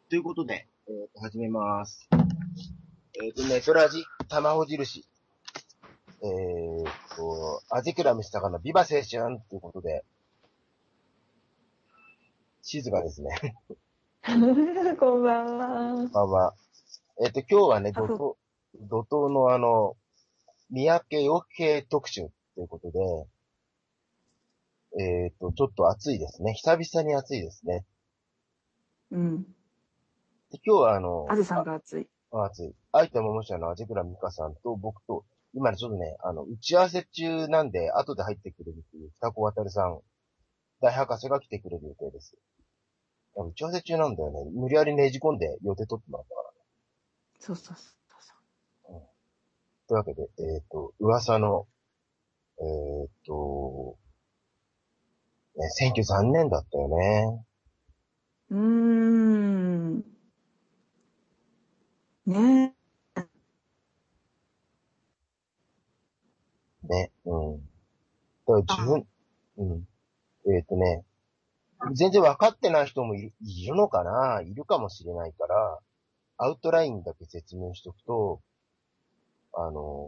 ということで、始めます。ネトラジ、卵印。アジクラムシタカのビバ青春ということで、静かですね。 こんばんは。 まあまあ。今日はね、 ハフ、 怒涛の三宅洋平特集ということで、ちょっと暑いですね。久々に暑いですね。 うん。 で今日はあずさんが暑い。 暑い。愛と桃社のアジクラミカさんと僕と、今ねちょっとね、打ち合わせ中なんで、後で入ってくれるっていう、二子渡さん、大博士が来てくれる予定です。打ち合わせ中なんだよね。無理やりねじ込んで予定取ってもらったかそうそうそうそら。うん。というわけで、噂の、えーっと、選挙残念だったよね。 う。ねね、うん。だから自あ、 分、うん。ね、全然分かってない人もいるのかないるかもしれないから、アウトラインだけ説明しとくと、あの、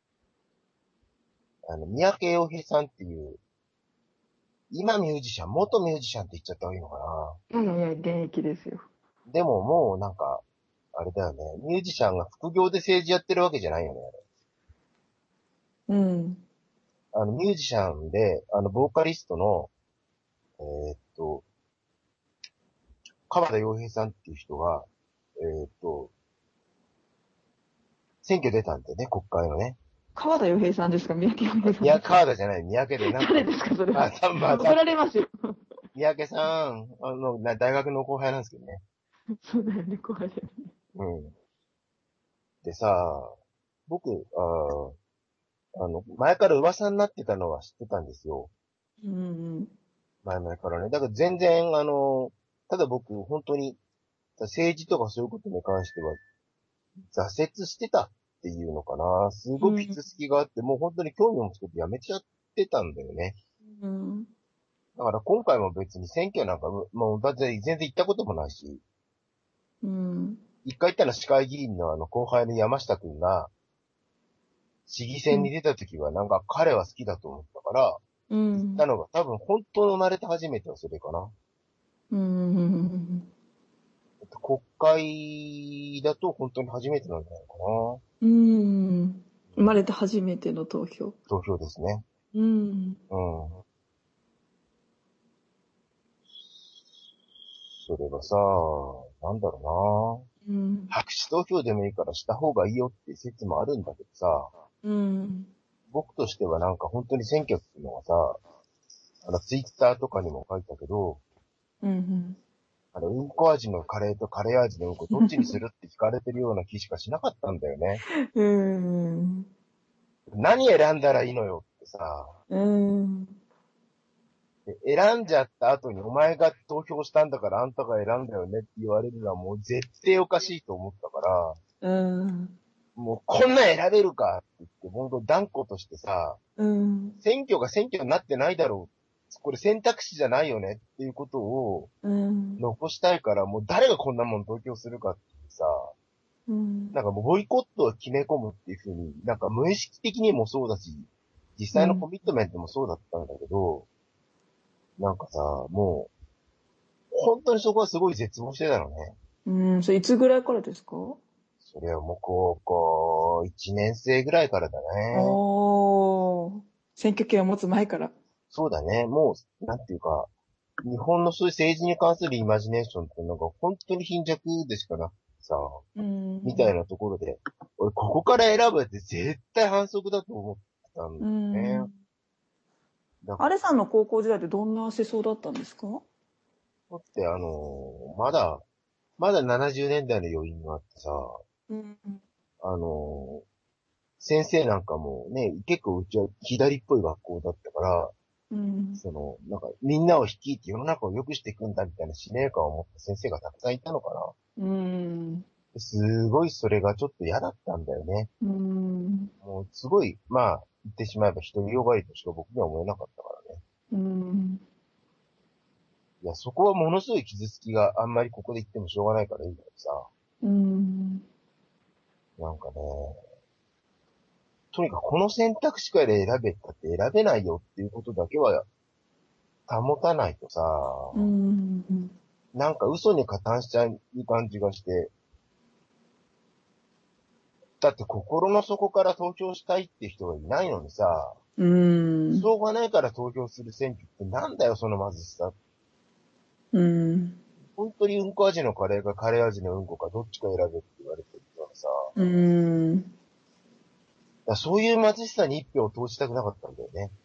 三宅洋平さんっていう、今ミュージシャン、元ミュージシャンって言っちゃった方がいいのかいやいやいや、現役ですよ。 な。でももうなんか、あれだよね。ミュージシャンが副業で政治やってるわけじゃないよね。 うん。 ミュージシャンで、ボーカリストの、えーっと、川田洋平さんっていう人が、えーっと、選挙出たんでね、国会のね。 川田洋平さんですか？三宅洋平さんですか？ 川田じゃない、三宅で、なんか、 誰ですかそれまあ、 は。怒また、 られますよ。 三宅さん、大学の後輩なんですけどね。 そうだよね、怖いよね。 うん。でさ、僕、前から噂になってたのは知ってたんですよ。 うんうん。 前々からね。だから全然、ただ僕、本当に、政治とかそういうことに関しては、挫折してたっていうのかな。すごい傷うん。 つきがあって、もう本当に興味を持つことやめちゃってたんだよね。 うん。 だから今回も別に選挙なんか、もうだって全然行ったこともないし、 うん。 一回行ったの市会議員の後輩の山下くんが、市議選に出た時はなんか彼は好きだと思ったから、 う行ったん。 のが多分本当の生まれて初めてはそれかな。 うん。 国会だと本当に初めてなんじゃないかな。 うん。生まれて初めての投票。 投票ですね。 うん。 うん。それがさ、なんだろうん。 うな。白紙投票でもいいからした方がいいよって説もあるんだけどさ、 うん。 僕としてはなんか本当に選挙っていうのはさ、ツイッターとかにも書いたけど、 うん。 うんこ味のカレーとカレー味のうんこどっちにするって聞かれてるような気しかしなかったんだよね。 うん。 何選んだらいいのよってさ、 うん。 で選んじゃった後にお前が投票したんだからあんたが選んだよねって言われるのはもう絶対おかしいと思ったから、 うん。 もうこんなん選べるかって言って、本当断固としてさ、 うん。 選挙が選挙になってないだろう。これ選択肢じゃないよねっていうことをうん。 残したいから、もう誰がこんなもん投票するかってさ、 うん。 なんかもうボイコットを決め込むっていう風に、なんか無意識的にもそうだし、実際のコミットメントもそうだったんだけど、なんかさ、もう、本当にそこはすごい絶望してたのね。 うん。それいつぐらいからですか？ それはもう高校1年生ぐらいからだね。 おー。選挙権を持つ前から。 そうだね。もう、なんていうか、日本のそういう政治に関するイマジネーションってなんか本当に貧弱でしかなくてさ、 うん。 みたいなところで、俺ここから選ぶって絶対反則だと思ってたんうだよね。 ん。 だから、 アレさんの高校時代ってどんな思想だったんですか？ だってまだ70年代の余韻があってさ、 うん。 あの先生なんかもね、結構うちは左っぽい学校だったから、 うん。 なんかみんなを率いて世の中を良くしていくんだみたいな使命感を持った先生がたくさんいたのかな。 うん。 すごいそれがちょっと嫌だったんだよね。 うん。 もうすごい、まあ、言ってしまえば独りよがりとしか僕には思えなかったからね。 うん。 いや、そこはものすごい傷つきがあんまりここで言ってもしょうがないからいいんだけどさ、なんかね、とにかくこの選択肢から選べたって選べないよっていうことだけは保たないとさ、なんか嘘に加担しちゃう感じがして、だって心の底から投票したいっていう人がいないのにさ、しょうがないから投票する選挙ってなんだよ、その貧しさ。本当にうんこ味のカレーかカレー味のうんこかどっちか選べって言われてるからさ、そういう貧しさに一票を投じたくなかったんだよね。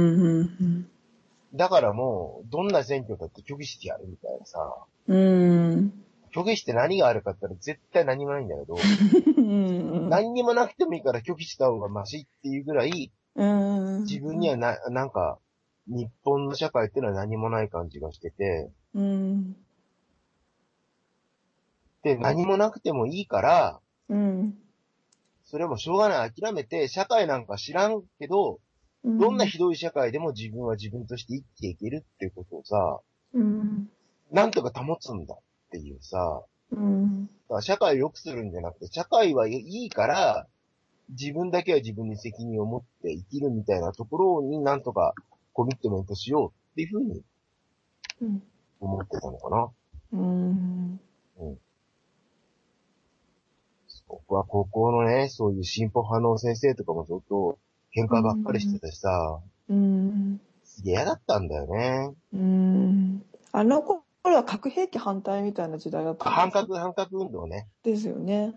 だからもう、どんな選挙だって拒否してやるみたいなさ、拒否して何があるかって言ったら絶対何もないんだけど、何にもなくてもいいから拒否した方がマシっていうぐらい、自分にはなんか、日本の社会っていうのは何もない感じがしてて、で、何もなくてもいいから、それもしょうがない諦めて、社会なんか知らんけど、どんなひどい社会でも自分は自分として生きていけるっていうことをさ、なんとか保つんだっていうさ、だから社会を良くするんじゃなくて、社会はいいから、自分だけは自分に責任を持って生きるみたいなところになんとかコミットメントしようっていうふうに思ってたのかな。僕は高校のね、そういう進歩派の先生とかもずっと喧嘩ばっかりしてたしさ、すげえ嫌だったんだよね。 あの頃は核兵器反対みたいな時代だったんですか？ 反核運動ね。 ですよね。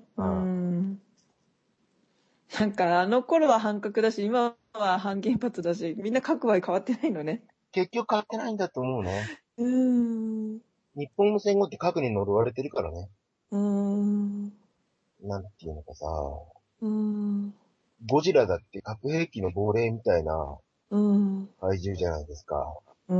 なんかあの頃は反核だし、今は反原発だし、みんな核は変わってないのね。 結局変わってないんだと思うね。 うーん。 日本の戦後って核に呪われてるからね。 うーん。 なんていうのかさ、 うーん。 ゴジラだって核兵器の亡霊みたいなうん。 怪獣じゃないですか。 うん。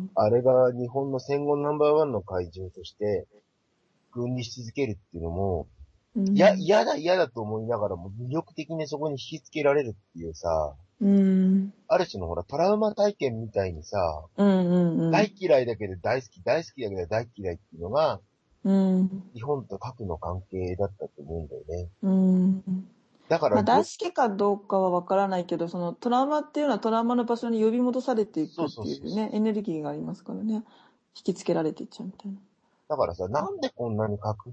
あれが日本の戦後ナンバーワンの怪獣として君臨し続けるっていうのも、嫌だと思いながらも魅力的にそこに引きつけられるっていうさ、ある種のほらトラウマ体験みたいにさ、大嫌いだけど大好き、大好きだけど大嫌いっていうのが、日本と核の関係だったと思うんだよね。だから大好きかどうかはわからないけど、そのトラウマっていうのはトラウマの場所に呼び戻されていくっていうね、エネルギーがありますからね。引きつけられていっちゃうみたいな。だからさ、なんでこんなに核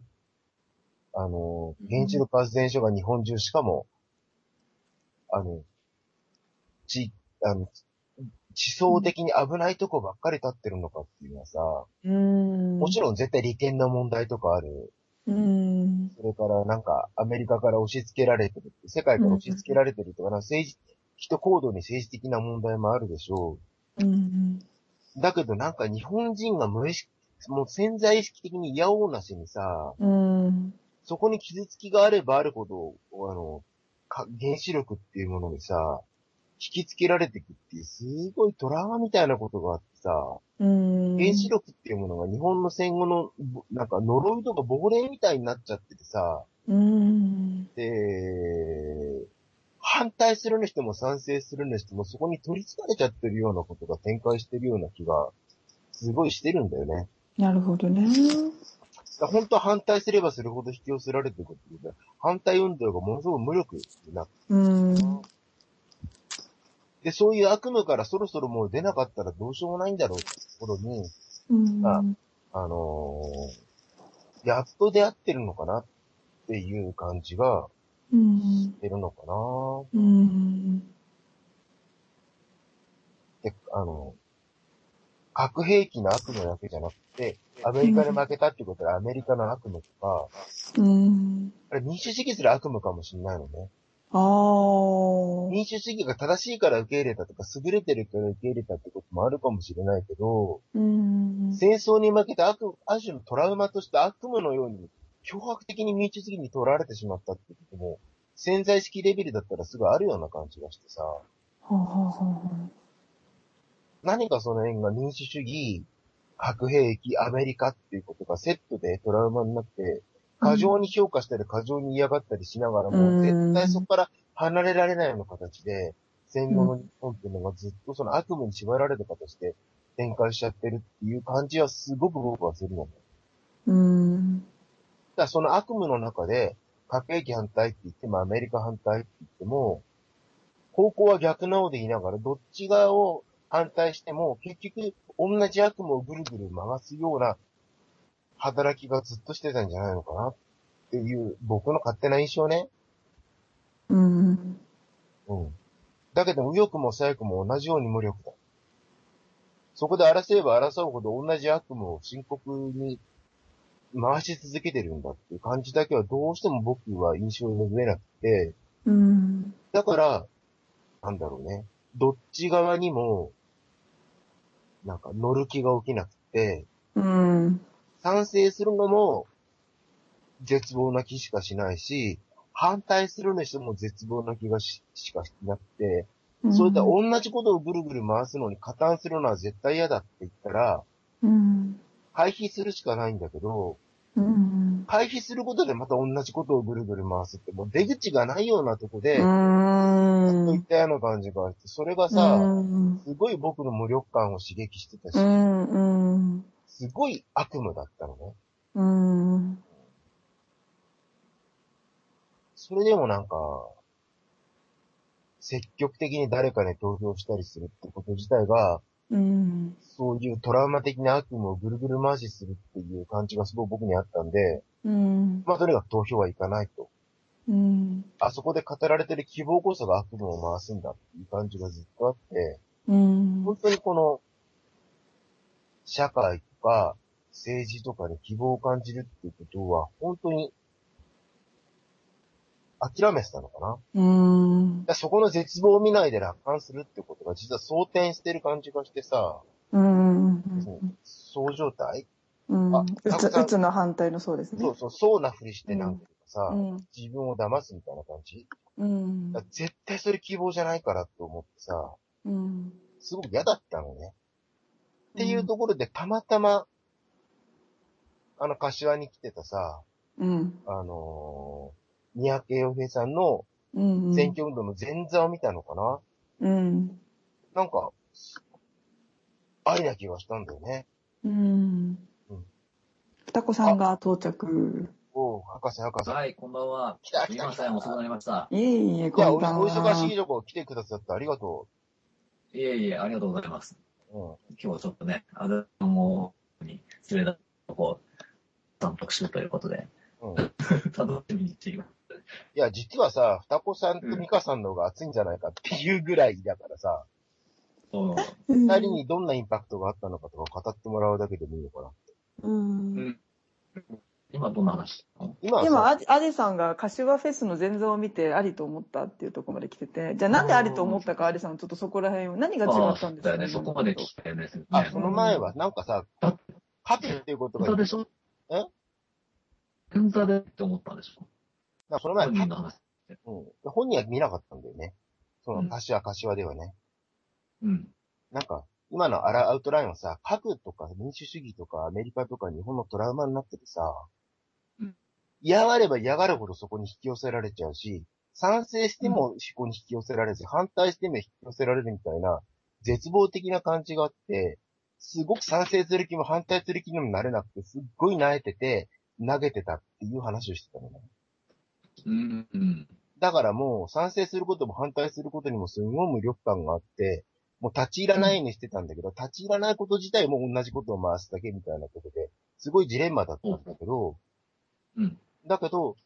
原子力発電所が日本中、しかも、地層的に危ないとこばっかり立ってるのかっていうのはさ、もちろん絶対利権の問題とかある。それからなんかアメリカから押し付けられてる、世界から押し付けられてるとか、人行動に政治的な問題もあるでしょう。だけどなんか日本人がもう潜在意識的に嫌おうなしにさ、そこに傷つきがあればあるほど、原子力っていうものにさ、引きつけられていくっていう、すごいトラウマみたいなことがあってさ、原子力っていうものが日本の戦後の、なんか呪いとか亡霊みたいになっちゃっててさ、で、反対する人も賛成する人もそこに取り憑かれちゃってるようなことが展開してるような気が、すごいしてるんだよね。 なるほどね。 本当は反対すればするほど引き寄せられてることで、反対運動がものすごく無力になって。で、そういう悪夢からそろそろもう出なかったらどうしようもないんだろうってところに、やっと出会ってるのかなっていう感じがしてるのかな。で、核兵器の悪夢だけじゃなくて、アメリカで負けたってことはアメリカの悪夢とか、あれ民主主義する悪夢かもしれないのね。民主主義が正しいから受け入れたとか、優れてるから受け入れたってこともあるかもしれないけど、戦争に負けたある種のトラウマとして悪夢のように、脅迫的に民主主義に取られてしまったってことも、潜在意識レベルだったらすぐあるような感じがしてさ、何かその辺が民主主義、核兵器、アメリカっていうことがセットでトラウマになって、過剰に評価したり過剰に嫌がったりしながらも、絶対そこから離れられないような形で、戦後の日本っていうのがずっとその悪夢に縛られる形で展開しちゃってるっていう感じはすごく僕はするのね。だからその悪夢の中で、核兵器反対って言ってもアメリカ反対って言っても、方向は逆のようで言いながら、どっち側を反対しても、結局同じ悪夢をぐるぐる回すような働きがずっとしてたんじゃないのかなっていう僕の勝手な印象ね。うん。だけど、右翼も左翼も同じように無力だ。そこで争えば争うほど同じ悪夢を深刻に回し続けてるんだっていう感じだけはどうしても僕は印象に拭えなくて、だから、なんだろうね。どっち側にも、なんか乗る気が起きなくて、賛成するのも絶望な気しかしないし、反対するにしても絶望な気がしかしなくて、そういった同じことをぐるぐる回すのに加担するのは絶対嫌だって言ったら、回避するしかないんだけど、回避することでまた同じことをぐるぐる回すって、もう出口がないようなとこで、そういったような感じがあって、それがさ、すごい僕の無力感を刺激してたし、すごい悪夢だったのね。それでもなんか、積極的に誰かに投票したりするってこと自体が、そういうトラウマ的な悪夢をぐるぐる回しするっていう感じがすごい僕にあったんで、まあとにかく投票はいかないと。あそこで語られてる希望こそが悪夢を回すんだっていう感じがずっとあって、本当にこの、社会とか政治とかに希望を感じるっていうことは、本当に諦めてたのかな。そこの絶望を見ないで楽観するってことが実は蒼天してる感じがしてさ、そう状態うつの反対のそうですね。 そうなふりしてなんていうかさ、自分を騙すみたいな感じ。絶対それ希望じゃないからって思ってさ、すごく嫌だったのね。っていうところでたまたま、柏に来てたさ、三宅洋平さんの選挙運動の前座を見たのかな。なんか、ありな気がしたんだよね。 双子さんが到着。 博士。 はい、こんばんは。 来た。 すいません、遅くなりました。 いえいえ、こんばんは。 お忙しいとこ来てくださってありがといえいえ、ありがとうございます。今日はちょっとね、アダモに連れたとこ、散歩するということで、楽しみにしています。 いや、実はさ、双子さんと美香さんの方が熱いんじゃないかっていうぐらいだからさ、二人にどんなインパクトがあったのかとか語ってもらうだけでもいいのかなって。 今どんな話？ 今、アデさんが柏フェスの前座を見てありと思ったっていうところまで来てて、じゃあなんでありと思ったか、アデさん、ちょっとそこら辺を、何が違ったんですかね、そこまで聞きたいですね。 その前は、なんかさ、勝つっていうことが。 前座でしょ？前座でって思ったんでしょ？ その前、 本人の話。 本人は見なかったんだよね。その、柏ではね。なんか、今のアウトラインはさ、核とか民主主義とかアメリカとか日本のトラウマになっててさ、嫌がれば嫌がるほどそこに引き寄せられちゃうし、賛成してもそこに引き寄せられず、反対しても引き寄せられるみたいな、絶望的な感じがあって、すごく賛成する気も反対する気にもなれなくて、すっごい萎えてて、投げてたっていう話をしてたのね。だからもう、賛成することも反対することにもすごい無力感があって、もう立ち入らないようにしてたんだけど、立ち入らないこと自体も同じことを回すだけみたいなことで、すごいジレンマだったんだけど、だけど、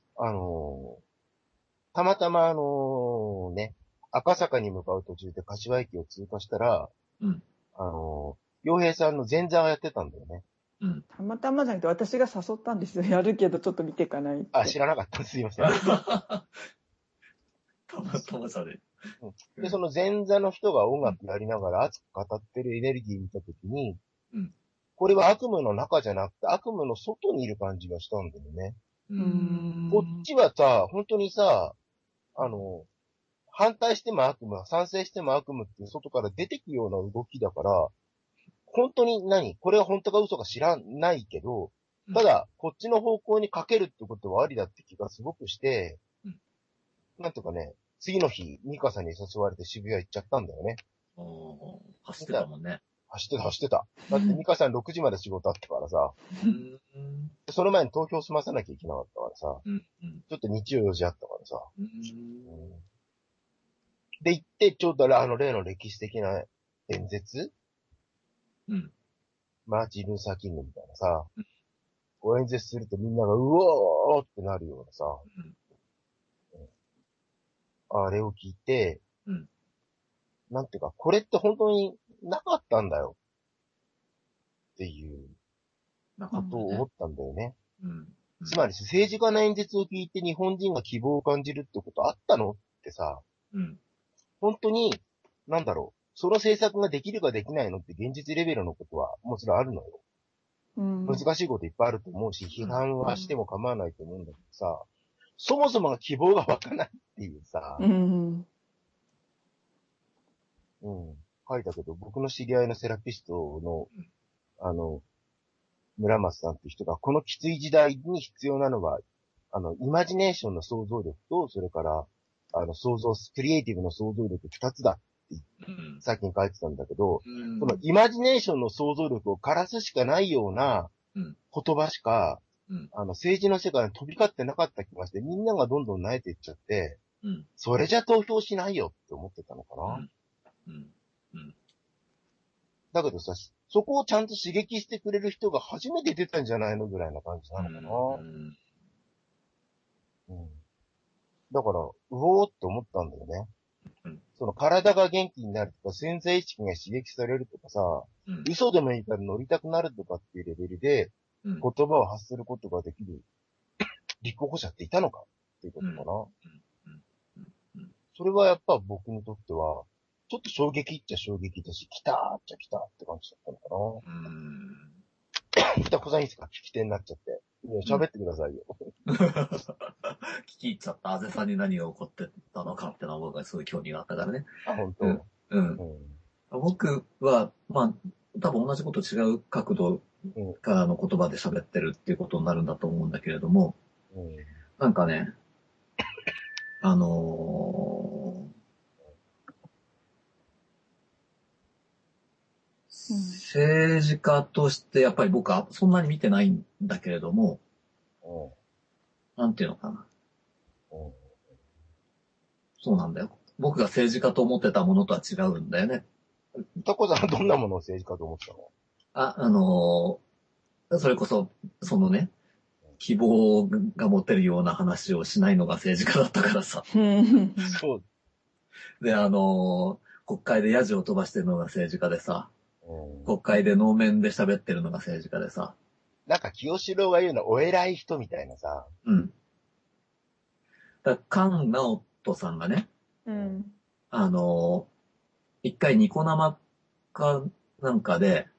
たまたまね、赤坂に向かう途中で柏駅を通過したら、洋平さんの前座がやってたんだよね。 たまたまじゃなくて私が誘ったんですよ。やるけどちょっと見ていかないって。 知らなかった。すいません。 たまたまさで。 で、その前座の人が音楽やりながら熱く語ってるエネルギーを見たときに、これは悪夢の中じゃなくて悪夢の外にいる感じがしたんだよね。こっちはさ、本当にさ、反対しても悪夢、賛成しても悪夢っていう外から出てくような動きだから、本当にこれは本当か嘘か知らないけど、ただ、こっちの方向にかけるってことはありだって気がすごくして、なんとかね、次の日、ミカさんに誘われて渋谷行っちゃったんだよね。 走ってたもんね。 走ってた。だってミカさん6時まで仕事あったからさ、その前に投票済まさなきゃいけなかったからさ、ちょっと日曜4時あったからさ、で行って、ちょうど例の歴史的な演説マーチン・ルーサー・キングみたいなさ、演説するとみんながうおーってなるようなさ、あれを聞いて、なんていうか、これって本当になかったんだよっていうことを思ったんだよね。つまり政治家の演説を聞いて日本人が希望を感じるってことあったのってさ、本当に、なんだろう、その政策ができるかできないのって現実レベルのことはもちろんあるのよ。難しいこといっぱいあると思うし、批判はしても構わないと思うんだけどさ、そもそもが希望が湧かないっていうさ、書いたけど、僕の知り合いのセラピストの、村松さんっていう人が、このきつい時代に必要なのは、イマジネーションの想像力と、それから、クリエイティブの想像力二つだって最近書いてたんだけど、このイマジネーションの想像力を枯らすしかないような言葉しか、政治の世界に飛び交ってなかった気がして、みんながどんどん慣れていっちゃって、それじゃ投票しないよって思ってたのかな。だけどさ、そこをちゃんと刺激してくれる人が初めて出たんじゃないのぐらいな感じなのかな。だから、うおーって思ったんだよね。その体が元気になるとか、潜在意識が刺激されるとかさ、嘘でもいいから乗りたくなるとかっていうレベルで、言葉を発することができる立候補者っていたのかっていうことかな。それはやっぱ僕にとっては、ちょっと衝撃っちゃ衝撃だし、来たーっちゃ来たって感じだったのかな。北子さんいいですか？聞き手になっちゃって。喋ってくださいよ。 聞き入っちゃった。あぜさんに何が起こってたのかってのは僕はすごい興味があったからね。 あ、本当。 僕は、まあ、多分同じこと違う角度からの言葉で喋ってるっていうことになるんだと思うんだけれども、なんかね、政治家としてやっぱり僕はそんなに見てないんだけれども、なんていうのかな。そうなんだよ。僕が政治家と思ってたものとは違うんだよね。 タコさんはどんなものを政治家と思ってたの？ それこそ、そのね、希望が持てるような話をしないのが政治家だったからさ。 そう。 で、国会でヤジを飛ばしてるのが政治家でさ、国会で能面で喋ってるのが政治家でさ。 なんか清志郎が言うのはお偉い人みたいなさ。 だから菅直人さんがね、一回ニコ生かなんかで、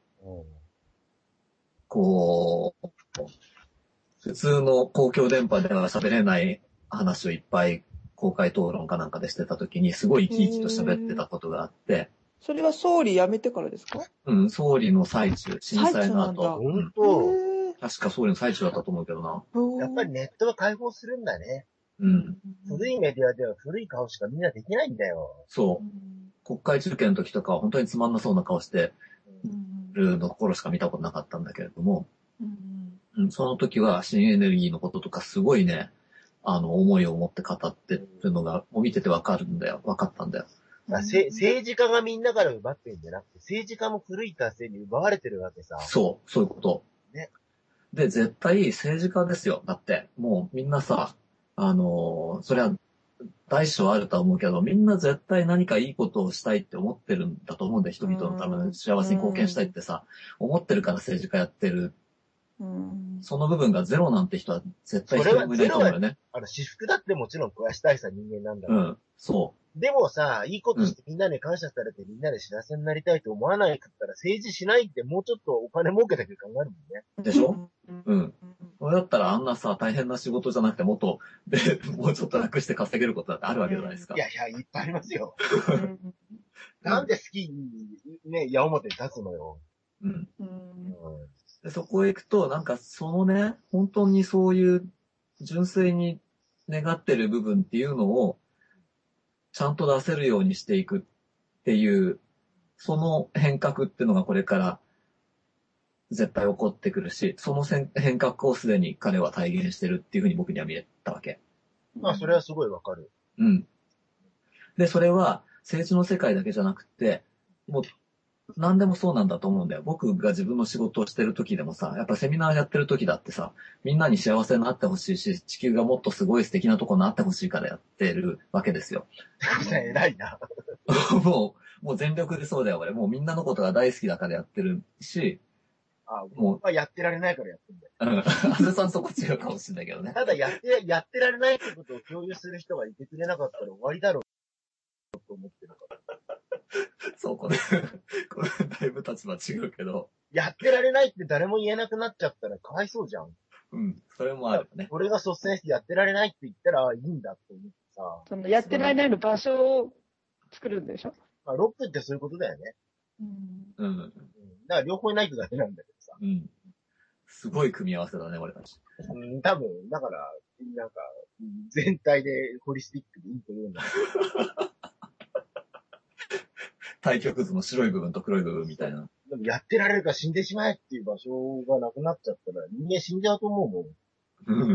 こう、普通の公共電波では喋れない話をいっぱい公開討論かなんかでしてた時にすごい生き生きと喋ってたことがあって。 それは総理辞めてからですか？ 総理の最中、震災の後。 本当。 確か総理の最中だったと思うけどな。 やっぱりネットは解放するんだね。古いメディアでは古い顔しかみんなできないんだよ。 そう。国会中継の時とかは本当につまんなそうな顔してるのところしか見たことなかったんだけれども、その時は新エネルギーのこととかすごいね、思いを持って語ってるのが、もう見ててわかったんだよ。 政治家がみんなから奪ってるんじゃなくて、政治家も古い体制に奪われてるわけさ。 そう、そういうこと。ね。で、絶対政治家ですよ。だって、もうみんなさ、そりゃ、大小あるとは思うけど、みんな絶対何かいいことをしたいって思ってるんだと思うんだよ。人々のために幸せに貢献したいってさ、思ってるから政治家やってる。その部分がゼロなんて人は絶対一人もいないと思うよね。 私服だってもちろん肥やしたいさ人間なんだから。 そう。 でもさ、いいことしてみんなに感謝されてみんなで幸せになりたいと思わないかったら政治しないってもうちょっとお金儲けだけ考えるもんね。 でしょ？それだったらあんなさ、大変な仕事じゃなくてもっと、もうちょっと楽して稼げることだってあるわけじゃないですか。 いや、いっぱいありますよ。なんでスキーにね、矢面に立つのよ。 でそこへ行くと、なんかそのね、本当にそういう純粋に願ってる部分っていうのをちゃんと出せるようにしていくっていうその変革っていうのがこれから絶対起こってくるし、その変革をすでに彼は体現してるっていうふうに僕には見えたわけ。 まあ、それはすごいわかる。 うん。で、それは政治の世界だけじゃなくて、もう何でもそうなんだと思うんだよ。僕が自分の仕事をしてる時でもさ、やっぱセミナーやってる時だってさ、みんなに幸せになってほしいし、地球がもっとすごい素敵なとこになってほしいからやってるわけですよ。 偉いな。 もう全力でそうだよ、俺。もうみんなのことが大好きだからやってるし、 もう、やってられないからやってんだよ。 あずさんそこ違うかもしれないけどね。 ただやってられないってことを共有する人がいてくれなかったら終わりだろうと思ってるから。 そう、これだいぶ立場違うけど。 やってられないって誰も言えなくなっちゃったらかわいそうじゃん。 うん、それもあるよね。 俺が率先してやってられないって言ったらいいんだって思ってさ。 そのやってられないの場所を作るんでしょ。 まあ、ロックってそういうことだよね。 うん。 だから両方いないとダメなんだけどさ。 うん。すごい組み合わせだね、俺たち。 多分、だから、なんか、全体でホリスティックでいいと思うんだけど。 対極図の白い部分と黒い部分みたいな。 でもやってられるか死んでしまえっていう場所がなくなっちゃったら人間死んじゃうと思うもん。 うん。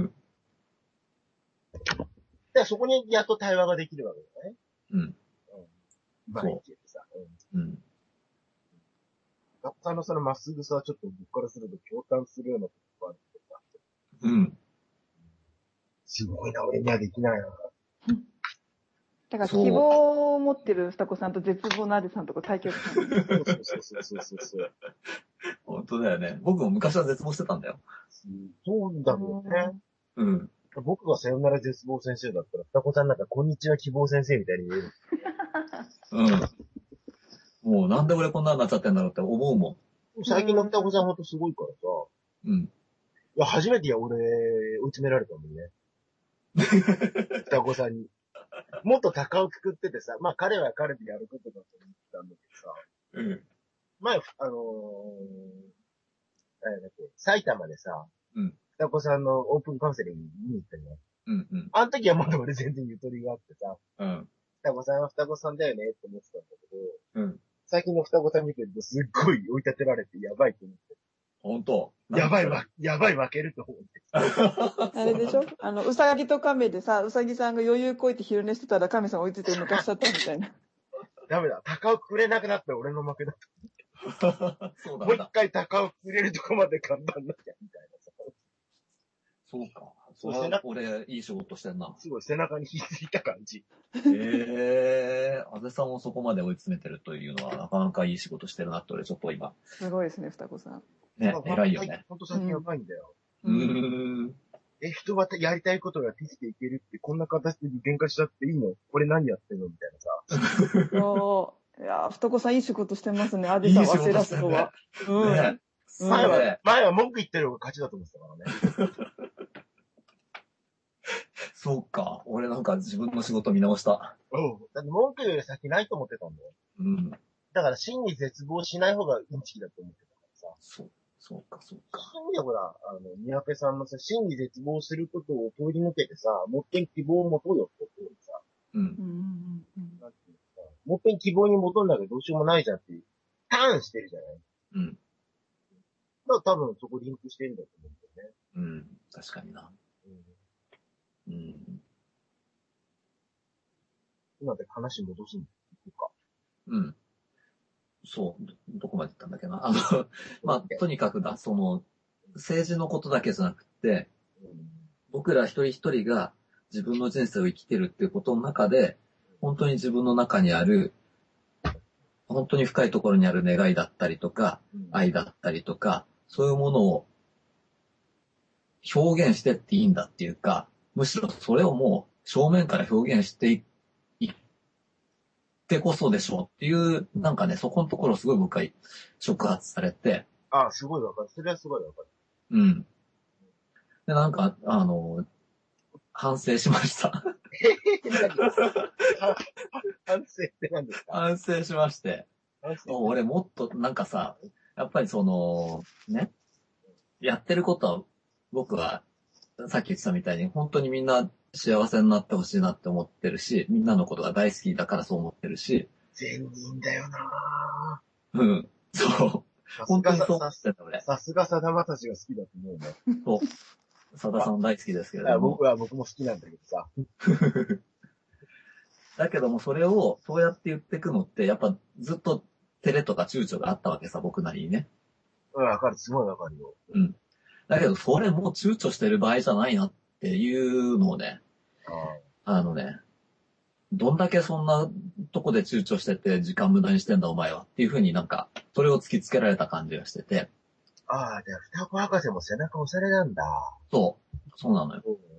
で、そこにやっと対話ができるわけだね。 うん。 まあ、言ってさ。 うん。 学科のそのまっすぐさはちょっと僕からすると共感するようなことがあるけどさ。 うん。 すごいな、俺にはできないな。 だから希望を持ってる双子さんと絶望のあるさんとか対局さん。 そう。 本当だよね。僕も昔は絶望してたんだよ。 そうだろうね。 うん。 僕がさよなら絶望先生だったら、双子さんなんかこんにちは希望先生みたいに言える。 うん。もうなんで俺こんなになっちゃってんだろうって思うもん。最近の双子さんほんとすごいからさ。 うん。 いや、初めて俺、追い詰められたもんね。双子さんに。もっと鷹をくくっててさ、まあ彼は彼でやることだと思ってたんだけどさ。 うん。 前、なんだっけ、埼玉でさ、 うん。 双子さんのオープンカウンセリング見に行ったね。 うんうん。 あの時はまだ俺全然ゆとりがあってさ、 うん。 双子さんは双子さんだよねって思ってたんだけど、 うん。 最近の双子さん見てるとすっごい追い立てられてやばいと思って。 本当やばい負けると思って。 あれでしょうさぎと亀でさ、うさぎさんが余裕こいて昼寝してたら亀さん追いついて抜かしちゃったみたいな。 ダメだ。鷹をくれなくなった俺の負けだ。 そうだもう一回鷹をくれるとこまで頑張んなきゃ、みたいなさ。 そうか。それは俺、いい仕事してんな。 すごい背中に引いていた感じ。 あぜさんをそこまで追い詰めてるというのは、なかなかいい仕事してるなって俺ちょっと今。 すごいですね、双子さん。 ね、偉いよね。 ほんと最近やばいんだよ。人はやりたいことができていけるって、こんな形で喧嘩しちゃっていいの？これ何やってんのみたいなさ。 いや双子さんいい仕事してますね、アディさん忘れ出すのは。 前は文句言ってる方が勝ちだと思ってたからね。 そうか。俺なんか自分の仕事見直した。 だって文句より先ないと思ってたんだよ。 うん。 だから真に絶望しない方がインチキだと思ってたからさ。 そうか。 そういう意味でほら、宮家さんのさ、真に絶望することを通り抜けてさ、もっぺん希望を持とうよって言ってさ。なんていうのさ、もっぺん希望に戻んなきゃどうしようもないじゃんっていう、ターンしてるじゃない。 うん。 だから多分そこリンクしてるんだと思うんだよね。 うん。確かにな。うん。 今で話戻すんだか。 うん。そう、どこまで言ったんだっけな。まあ、とにかくだ、政治のことだけじゃなくて、僕ら一人一人が自分の人生を生きてるっていうことの中で、本当に自分の中にある、本当に深いところにある願いだったりとか、愛だったりとか、そういうものを表現してっていいんだっていうか、むしろそれをもう正面から表現していってこそでしょうっていう、なんかね、そこのところすごい僕は触発されて。 ああ、すごいわかる。それはすごいわかる。 うん。で、なんか、反省しました。 反省って何ですか？ 反省しまして。俺もっと、なんかさ、やっぱりね、やってることは、僕は、さっき言ってたみたいに、本当にみんな幸せになってほしいなって思ってるし、みんなのことが大好きだからそう思ってるし、 善人だよなうん。そう。 さす本当にそうがさ、 思ってた俺。 さすがさだまさしが好きだと思うね。 そう。佐田さん大好きですけれども。 僕も好きなんだけどさ。 だけども、それを、そうやって言ってくのって、やっぱずっと照れとか躊躇があったわけさ、僕なりにね。 わかる、すごいわかるよ。 うん。だけど、それもう躊躇してる場合じゃないなっていうのをね、 あどんだけそんなとこで躊躇してて時間無駄にしてんだお前はっていうふうになんか、それを突きつけられた感じがしてて。 あ、じゃあ、双子博士も背中押されなんだ。 そう。そうなのよ。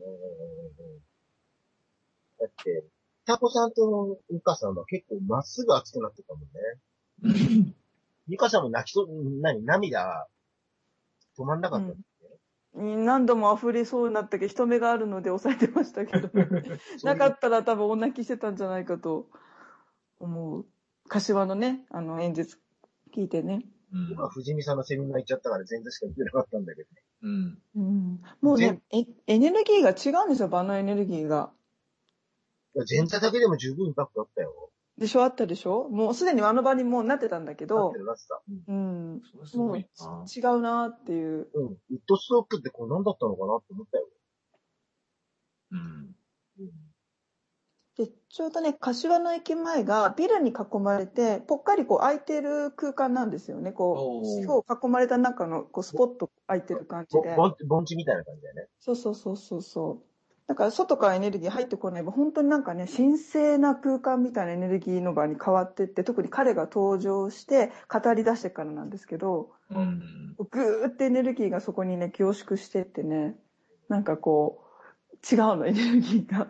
だって、双子さんとミカさんは結構まっすぐ熱くなってたもんね。ミカさんも泣きそう、涙止まんなかったっけ、 何度も溢れそうになったけど、人目があるので抑えてましたけど、なかったら多分お泣きしてたんじゃないかと思う。柏のね、演説聞いてね。 僕は藤見さんのセミナー行っちゃったから全然しか見てなかったんだけどね。 うん。 もうね、エネルギーが違うんですよ、場のエネルギーが。 前座だけでも十分インパクトあったよ。 あったでしょもうすでにあの場にもうなってたんだけど、 なってた。 もう違うなっていう。 ウッドストックってこう何だったのかなって思ったよ。 で、ちょうどね、柏の駅前がビルに囲まれて、ぽっかりこう空いてる空間なんですよね。こう、四方囲まれた中のこうスポット空いてる感じで。 盆地みたいな感じだよね。 そう。だから外からエネルギー入ってこないば、本当になんかね、神聖な空間みたいなエネルギーの場に変わってって、特に彼が登場して語り出してからなんですけど、ぐーってエネルギーがそこにね、凝縮してってね、なんかこう、違うの、エネルギーが。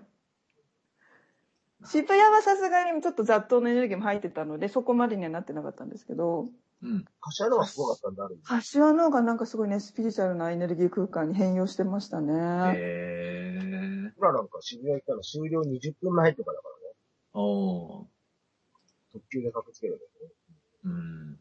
渋谷はさすがにちょっと雑踏のエネルギーも入ってたので、そこまでにはなってなかったんですけど、 柏の方がすごかったんだ、ある意味。 柏の方がなんかすごいね、スピリチュアルなエネルギー空間に変容してましたね。 今なんか渋谷行ったの終了20分前とかだからね。特急で駆けつけるんだよね。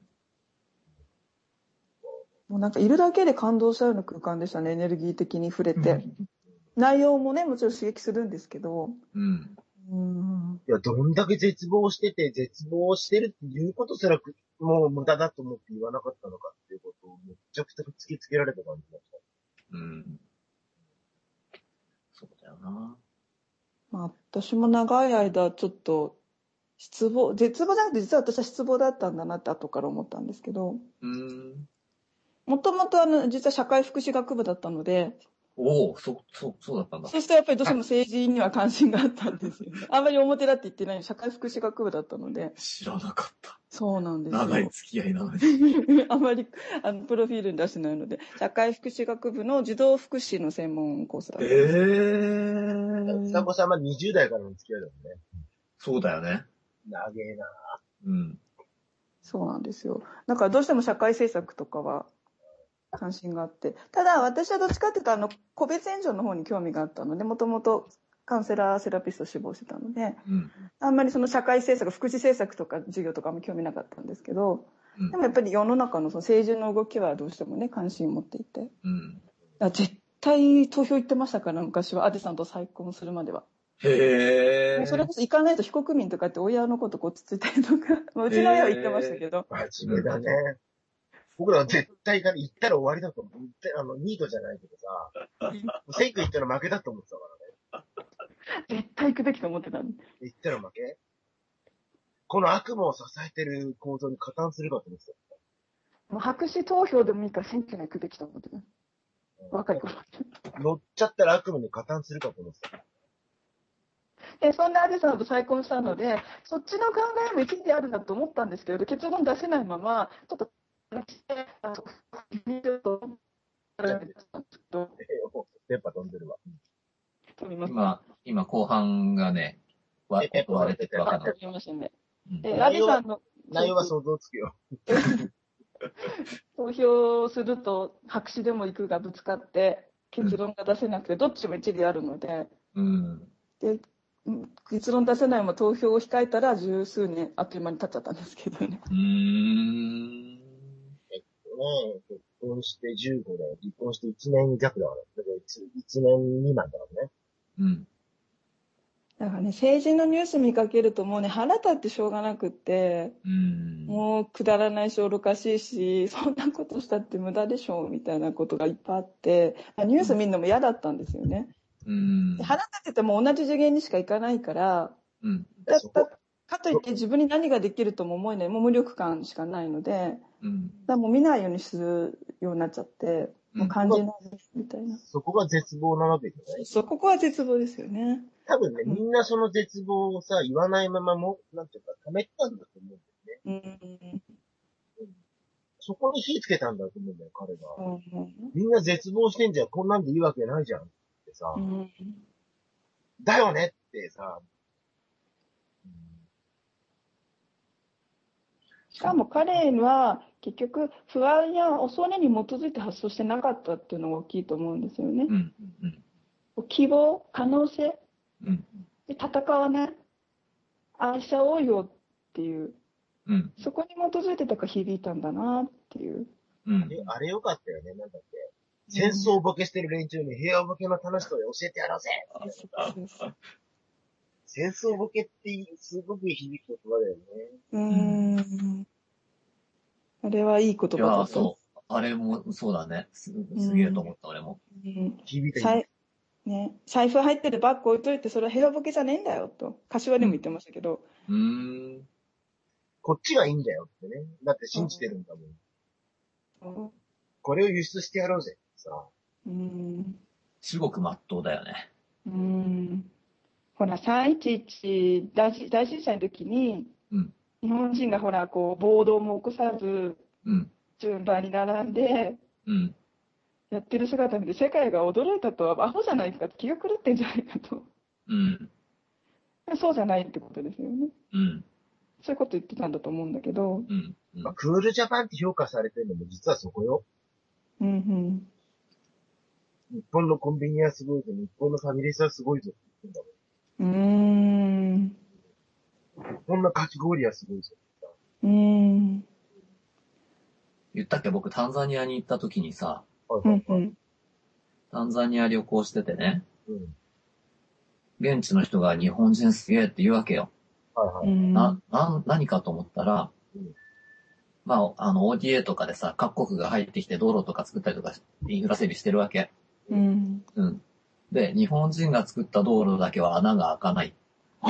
もうなんかいるだけで感動したような空間でしたね、エネルギー的に触れて。内容もね、もちろん刺激するんですけど。 いや、どんだけ絶望してて、絶望してるっていうことすら、もう無駄だと思って言わなかったのかっていうことをめちゃくちゃ突きつけられた感じがした。 そうだよな。 まあ、私も長い間ちょっと絶望じゃなくて実は私は失望だったんだなって後から思ったんですけど、もともと実は社会福祉学部だったので、 そうだったんだ。 そうするとやっぱりどうしても政治には関心があったんですよね。あんまり表だって言ってない社会福祉学部だったので。 知らなかった。 そうなんですよ。 長い付き合いなのに。 あまりプロフィールに出してないので、社会福祉学部の児童福祉の専門コースだったんです。 久子さんは20代からの付き合いだもんね。 そうだよね。 長えな。 そうなんですよ。だからどうしても社会政策とかは関心があって、ただ私はどっちかっていうと個別援助の方に興味があったので、もともとカウンセラーセラピストを志望してたので、あんまりその社会政策、福祉政策とか授業とかも興味なかったんですけど、でもやっぱり世の中のその政治の動きはどうしてもね、関心を持っていて、絶対投票行ってましたから、昔はアデさんと再婚するまでは。それこそ行かないと非国民とかって親のことこうつついたりとか、うちの親は言ってましたけど。 真面目だね。僕らは絶対行ったら終わりだと思う。ニートじゃないけどさ、選挙行ったら負けだと思ってたからね。絶対行くべきと思ってたの。 行ったら負け？この悪夢を支えてる構造に加担するかと思ってた。 もう白紙投票でもいいから選挙に行くべきと思ってた。若い頃。 乗っちゃったら悪夢に加担するかと思ってた。 そんなアデさんと再婚したので、そっちの考えも一理あるなと思ったんですけど、結論出せないまま、ちょっと、 電波飛んでるわ。 今後半がね、割れててわかんない。 内容は想像つくよ。 投票すると白紙でも行くがぶつかって結論が出せなくて、どっちも一理あるので、で結論出せないまま投票を控えたら十数年あっという間に経っちゃったんですけどね。 結婚して15年、離婚して1年弱だから、だから1年未満だからね。 だからね、政治のニュース見かけるともうね、腹立ってしょうがなくって、もうくだらないし愚かしいし、そんなことしたって無駄でしょみたいなことがいっぱいあって、ニュース見るのも嫌だったんですよね。で腹立ってても同じ次元にしか行かないから、かといって自分に何ができるとも思えない、もう無力感しかないので、だからもう見ないようにするようになっちゃって、もう感じないみたいな。 そこが絶望なわけじゃない？ そう、ここは絶望ですよね。 多分ね、みんなその絶望をさ、言わないままも、なんていうか、溜めてたんだと思うんだよね。そこに火つけたんだと思うんだよ、彼が。みんな絶望してんじゃん、こんなんでいいわけないじゃんってさ。だよねってさ。 しかも彼は結局不安や恐れに基づいて発想してなかったっていうのが大きいと思うんですよね。希望、可能性、で戦わない、愛し合おうよっていう、そこに基づいてたから響いたんだなっていう。 あれよかったよね、なんだっけ。戦争ボケしてる連中に平和ボケの楽しさを教えてやろうぜ。戦争ボケってすごく響く言葉だよね。 あれはいい言葉だった。 いや、そう。あれもそうだね。すげえと思った、俺も。 響いた。 ね、財布入ってるバッグ置いといて、それは平和ボケじゃねえんだよと。柏でも言ってましたけど。 こっちがいいんだよってね。だって信じてるんだもん。これを輸出してやろうぜってさ。 至極真っ当だよね。 ほら、311大震災の時に、日本人がほら、こう、暴動も起こさず、順番に並んで、やってる姿見て世界が驚いたとは、アホじゃないか、気が狂ってんじゃないかと。そうじゃないってことですよね。そういうこと言ってたんだと思うんだけど。 クールジャパンって評価されてるのも実はそこよ。日本のコンビニはすごいぞ、日本のファミレスはすごいぞって言ってんだもん。こんなかき氷はすごいぞ。 言ったっけ、僕タンザニアに行った時にさ、タンザニア旅行しててね、現地の人が日本人すげえって言うわけよ。何かと思ったら、ODA とかでさ、各国が入ってきて道路とか作ったりとか、インフラ整備してるわけ。で、日本人が作った道路だけは穴が開かない。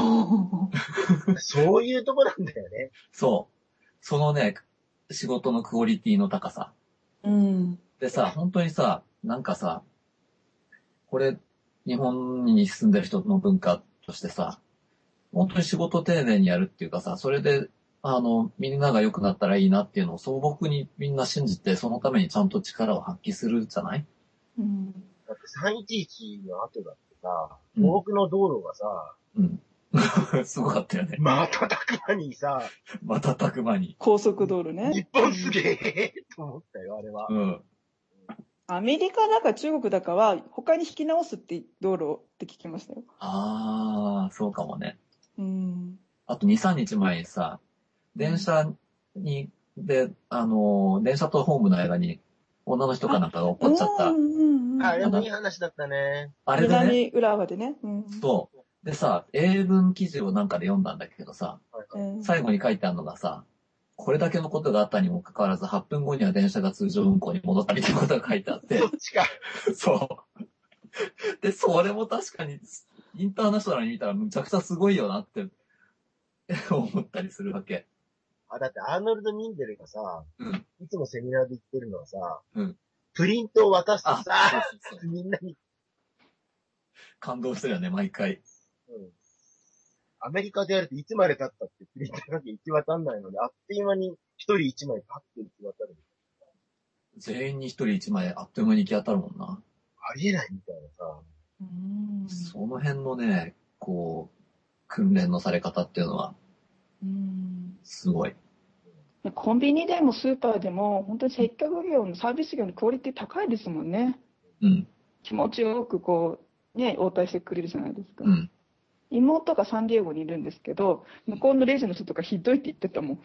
そういうとこなんだよね。 そう。そのね、仕事のクオリティの高さ。でさ、本当にさ、なんかさ、これ、日本に住んでる人の文化としてさ、本当に仕事丁寧にやるっていうかさ、それで、みんなが良くなったらいいなっていうのを素朴にみんな信じて、そのためにちゃんと力を発揮するじゃない？ だって311の後だってさ、東北の道路がさ、 すごかったよね。 瞬く間にさ、 瞬く間に。 高速道路ね。 日本すげえと思ったよ、あれは。 アメリカだか中国だかは、他に引き直すって道路って聞きましたよ。 そうかもね。あと2、3日前にさ、電車に、で、電車とホームの間に女の人かなんかが落っこっちゃった。 あれもいい話だったね。 あれでね。 南浦和でね。 そう。でさ、英文記事をなんかで読んだんだけどさ、最後に書いてあるのがさ、これだけのことがあったにもかかわらず、8分後には電車が通常運行に戻ったみたいなことが書いてあって。 そっちか。 そう。で、それも確かに、インターナショナルに見たらむちゃくちゃすごいよなって思ったりするわけ。 だってアーノルド・ミンデルがさ、いつもセミナーで言ってるのはさ、プリントを渡すとさ、みんなに。 感動してるよね、毎回。 アメリカでやるといつまで経ったってプリントだけ行き渡んないので、あっという間に一人一枚パッと行き渡る。 全員に一人一枚あっという間に行き当たるもんな。 ありえないみたいなさ。 その辺のね、こう、訓練のされ方っていうのは、すごい。 コンビニでもスーパーでも、本当に接客業のサービス業のクオリティ高いですもんね。気持ちよくこう、ね、応対してくれるじゃないですか。妹がサンディエゴにいるんですけど、向こうのレジの人とかひどいって言ってたもん。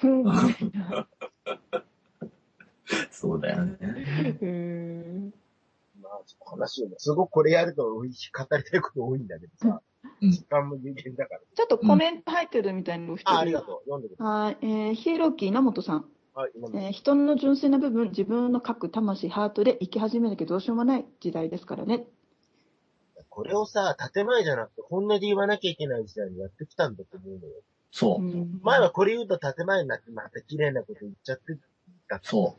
そうだよね。 まあ、話を、すごくこれやると語りたいこと多いんだけどさ。 時間も有限だから。 ちょっとコメント入ってるみたいに一人。 ありがとう。読んでくれ。 はい。ひろき稲本さん。 はい、今の。 人の純粋な部分、自分の核、魂、ハートで生き始めなきゃどうしようもない時代ですからね。 これをさ、建前じゃなくて本音で言わなきゃいけない時代にやってきたんだと思うのよ。 そう。 前はこれ言うと建前になってまた綺麗なこと言っちゃってた。 そう。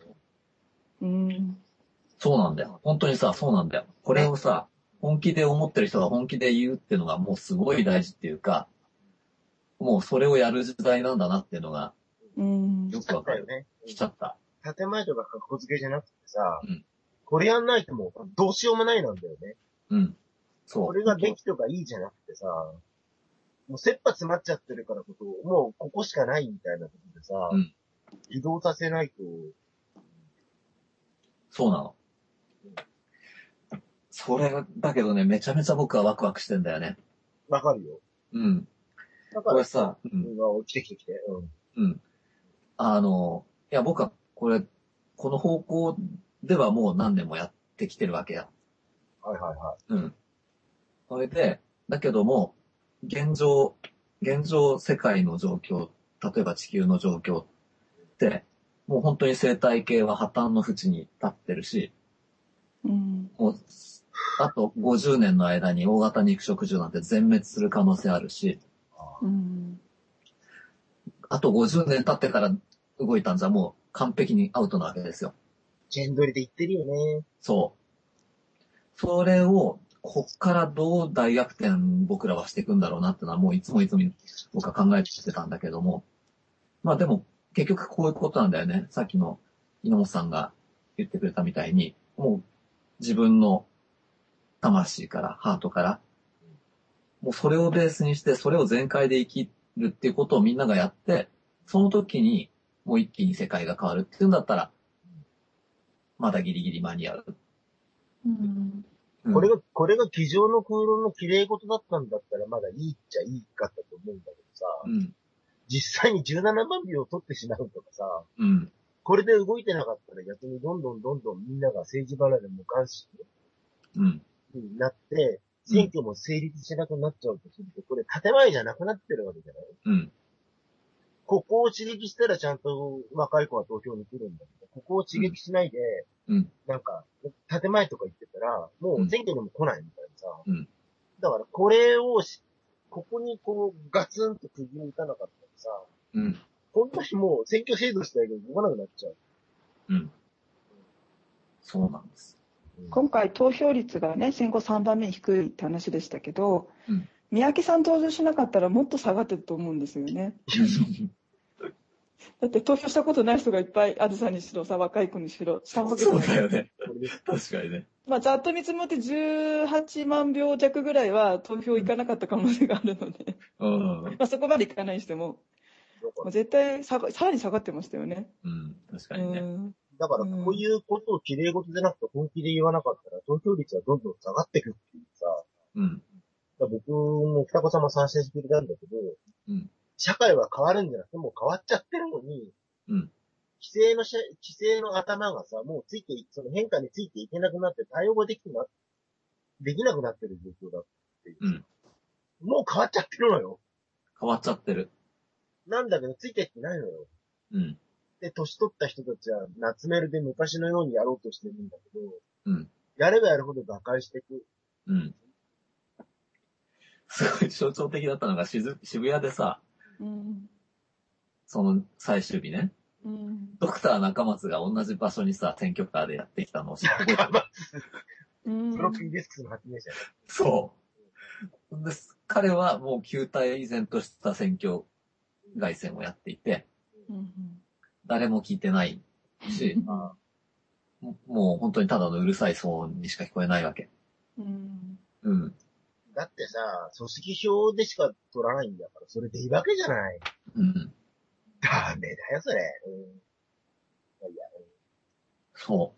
そうなんだよ。本当にさ、そうなんだよ。これをさ、本気で思ってる人が本気で言うっていうのがもうすごい大事っていうか、もうそれをやる時代なんだなっていうのが、よくわかる。 ね。 しちゃった。 建前とか格好付けじゃなくてさ、 うん、 これやんないともうどうしようもないなんだよね。 うん。そう。 これがべきとかいいじゃなくてさ、もう切羽詰まっちゃってるからことを、もうここしかないみたいなことでさ、移動させないと。 そうなの。それだけどね、めちゃめちゃ僕はワクワクしてんだよね。 わかるよ。だからこれさ、 来て。 いや、僕はこの方向ではもう何年もやってきてるわけや。それで、だけども、現状世界の状況、例えば地球の状況って、もう本当に生態系は破綻の淵に立ってるし、もう、あと50年の間に大型肉食獣なんて全滅する可能性あるし、あと50年経ってから動いたんじゃもう完璧にアウトなわけですよ。 ジェンドリで言ってるよね。 そう。それを、こっからどう大逆転僕らはしていくんだろうなってのはもういつも僕は考えてたんだけども。まあでも結局こういうことなんだよね。さっきの稲本さんが言ってくれたみたいに、もう自分の魂から、ハートから、もうそれをベースにして、それを全開で生きるっていうことをみんながやって、その時にもう一気に世界が変わるっていうんだったら、まだギリギリ間に合う。 これが机上の空論の綺麗事だったんだったらまだいいっちゃいいかったと思うんだけどさ、実際に17万票を取ってしまうとかさ、これで動いてなかったら逆にどんどんみんなが政治離れ無関心になって、選挙も成立しなくなっちゃうとすると、これ建前じゃなくなってるわけじゃない？ここを刺激したらちゃんと若い子は投票に来るんだけど、ここを刺激しないで、なんか、建前とか言ってたら、もう選挙にも来ないみたいなさ。だからこれをここにこうガツンと釘を打たなかったらさ、本当にもう選挙制度したいけど動かなくなっちゃう。 そうなんです。 今回投票率がね、戦後3番目に低いって話でしたけど、三宅さん登場しなかったらもっと下がってると思うんですよね。だって投票したことない人がいっぱい、あずさにしろさ、若い子にしろ、したわけそうだよね。確かにね。 まあ、ざっと見積もって18万票弱ぐらいは投票行かなかった可能性があるので、まあそこまで行かないにしても、絶対さらに下がってましたよね。 確かにね。 だからこういうことを綺麗事でなくて本気で言わなかったら投票率はどんどん下がっていくっていうさ、僕も二子さんも賛成してくれたんだけど、社会は変わるんじゃなくてもう変わっちゃってるのに、規制の頭がさ、もうその変化についていけなくなって対応ができなくなってる状況だっていう。もう変わっちゃってるのよ。 変わっちゃってる。 なんだけどついていってないのよ。で、年取った人たちは夏メルで昔のようにやろうとしてるんだけど、やればやるほど瓦解していく。 すごい象徴的だったのが渋谷でさ、その最終日ね、ドクター中松が同じ場所にさ、選挙カーでやってきたのを覚えてる。 フロッピーディスクの発明者。 そう。で、彼はもう旧態依然とした選挙凱旋をやっていて、誰も聞いてないし、もう本当にただのうるさい騒音にしか聞こえないわけ。 だってさ、組織票でしか取らないんだから、それでいいわけじゃない。ダメだよ、それ。 そう。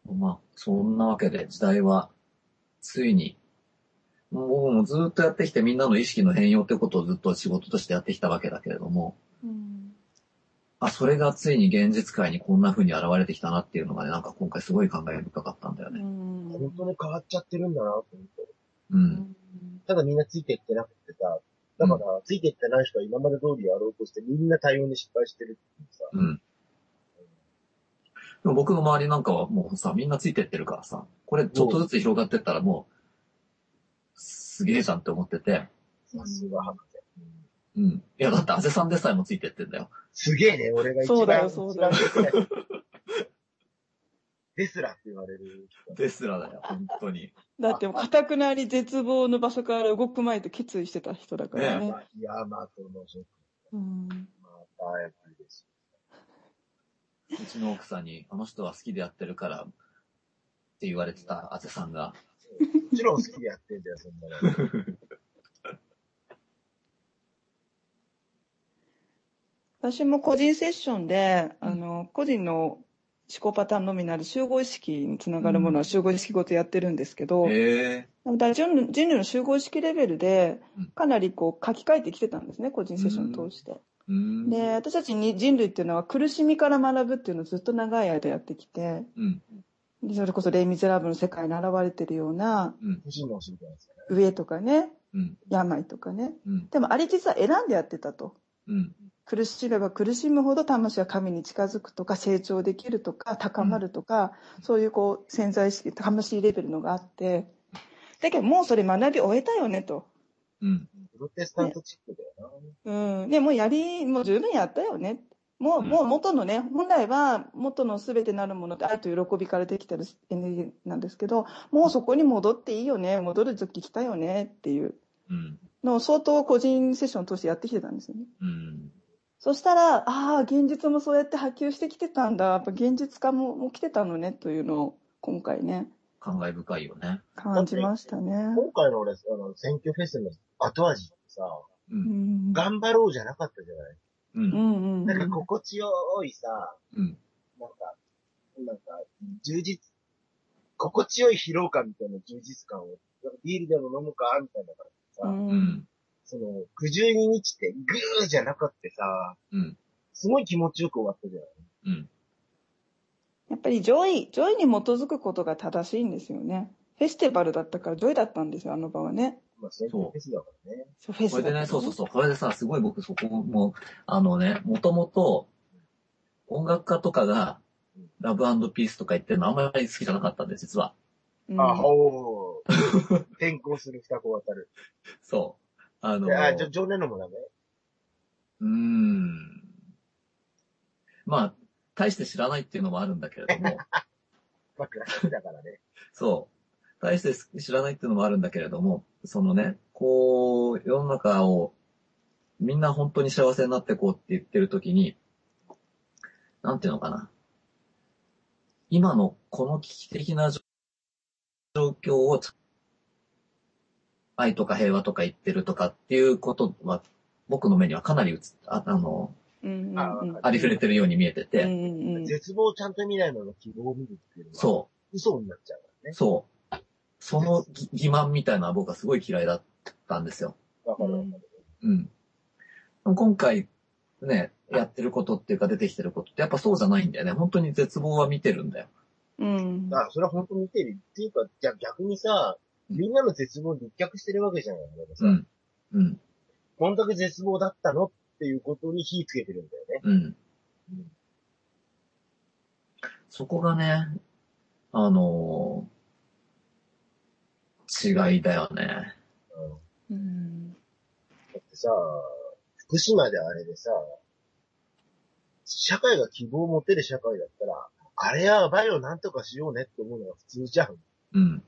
まあ、そんなわけで時代は、ついに、僕もずっとやってきてみんなの意識の変容ってことをずっと仕事としてやってきたわけだけれども、それがついに現実界にこんな風に現れてきたなっていうのがね、なんか今回すごい感慨深かったんだよね。 本当に変わっちゃってるんだなと思って。 うん。 ただみんなついていってなくてさ、だから、ついていってない人は今まで通りやろうとして、みんな対応に失敗してるっていうさ。 うん。でも僕の周りなんかはもうさ、みんなついてってるからさ、これちょっとずつ広がってったらもう、すげえじゃんって思ってて。 さすが博士。 うん。いや、だってアゼさんでさえもついてってんだよ。 すげえね、俺が一番、 そうだよ、そうだよ。 一番ですらって言われる人。 ですらだよ、本当に。 だってもう、固くなり絶望の場所から動くまいと決意してた人だからね。 いや、まあ、その、 うん。 また、やっぱりです。 うちの奥さんに、あの人は好きでやってるからって言われてたアゼさんが。 もちろん好きでやってんだよ、そんなの。 私も個人セッションで、個人の思考パターンのみなる集合意識につながるものは集合意識ごとやってるんですけど、人類の集合意識レベルで、かなりこう書き換えてきてたんですね、個人セッションを通して。で、私たちに人類っていうのは苦しみから学ぶっていうのをずっと長い間やってきて、それこそレイ・ミゼラブルの世界に現れてるような、飢えとかね、病とかね。でもあれ実は選んでやってたと。苦しめば苦しむほど魂は神に近づくとか成長できるとか高まるとか、そういうこう潜在意識、魂レベルのがあって、だけどもうそれ学び終えたよねと。 プロテスタントチックだよな。 で、もう十分やったよね。もう元のね、本来は元の全てなるものって愛と喜びからできてるエネルギーなんですけど、もうそこに戻っていいよね、戻る時来たよねっていうのを相当個人セッションを通してやってきてたんですよね。そしたら、現実もそうやって波及してきてたんだ、やっぱ現実化も来てたのねというのを今回ね、 感慨深いよね。 感じましたね。 今回の俺、選挙フェスの後味ってさ、頑張ろうじゃなかったじゃない。なんか心地よいさ、なんか、充実、心地よい疲労感みたいな充実感を、ビールでも飲むかみたいな感じさ、その、92日ってグーじゃなかったさ、すごい気持ちよく終わったじゃない。 やっぱりジョイに基づくことが正しいんですよね。フェスティバルだったからジョイだったんですよ、あの場はね。 まあ、フェスだからね。 そう、フェスだからね。 そう。これでさ、すごい僕そこも、もともと音楽家とかがラブ&ピースとか言ってるのあんまり好きじゃなかったんで、実は。 転校する二子渡る。 そう。 ジョン・レノンもダメ？ まあ、大して知らないっていうのもあるんだけれども。 まあ、クラシックだからね。 そう。大して知らないっていうのもあるんだけれども、そのね、こう、世の中をみんな本当に幸せになってこうって言ってるときに、なんていうのかな。今のこの危機的な状況を愛とか平和とか言ってるとかっていうことは、僕の目にはかなりありふれてるように見えてて。 絶望をちゃんと見ないまま希望を見るっていうのは、 そう。 嘘になっちゃうからね。 そう。その欺瞞みたいなのは僕はすごい嫌いだったんですよ。 わかる。 今回ね、やってることっていうか出てきてることってやっぱそうじゃないんだよね。本当に絶望は見てるんだよ。 それは本当に見てる。っていうか、じゃあ逆にさ、みんなの絶望を立脚してるわけじゃないの。こんだけ絶望だったのっていうことに火つけてるんだよね。 そこがね、違いだよね。 だってさ、福島であれでさ、社会が希望を持てる社会だったら、あれやばいよ、なんとかしようねって思うのが普通じゃん。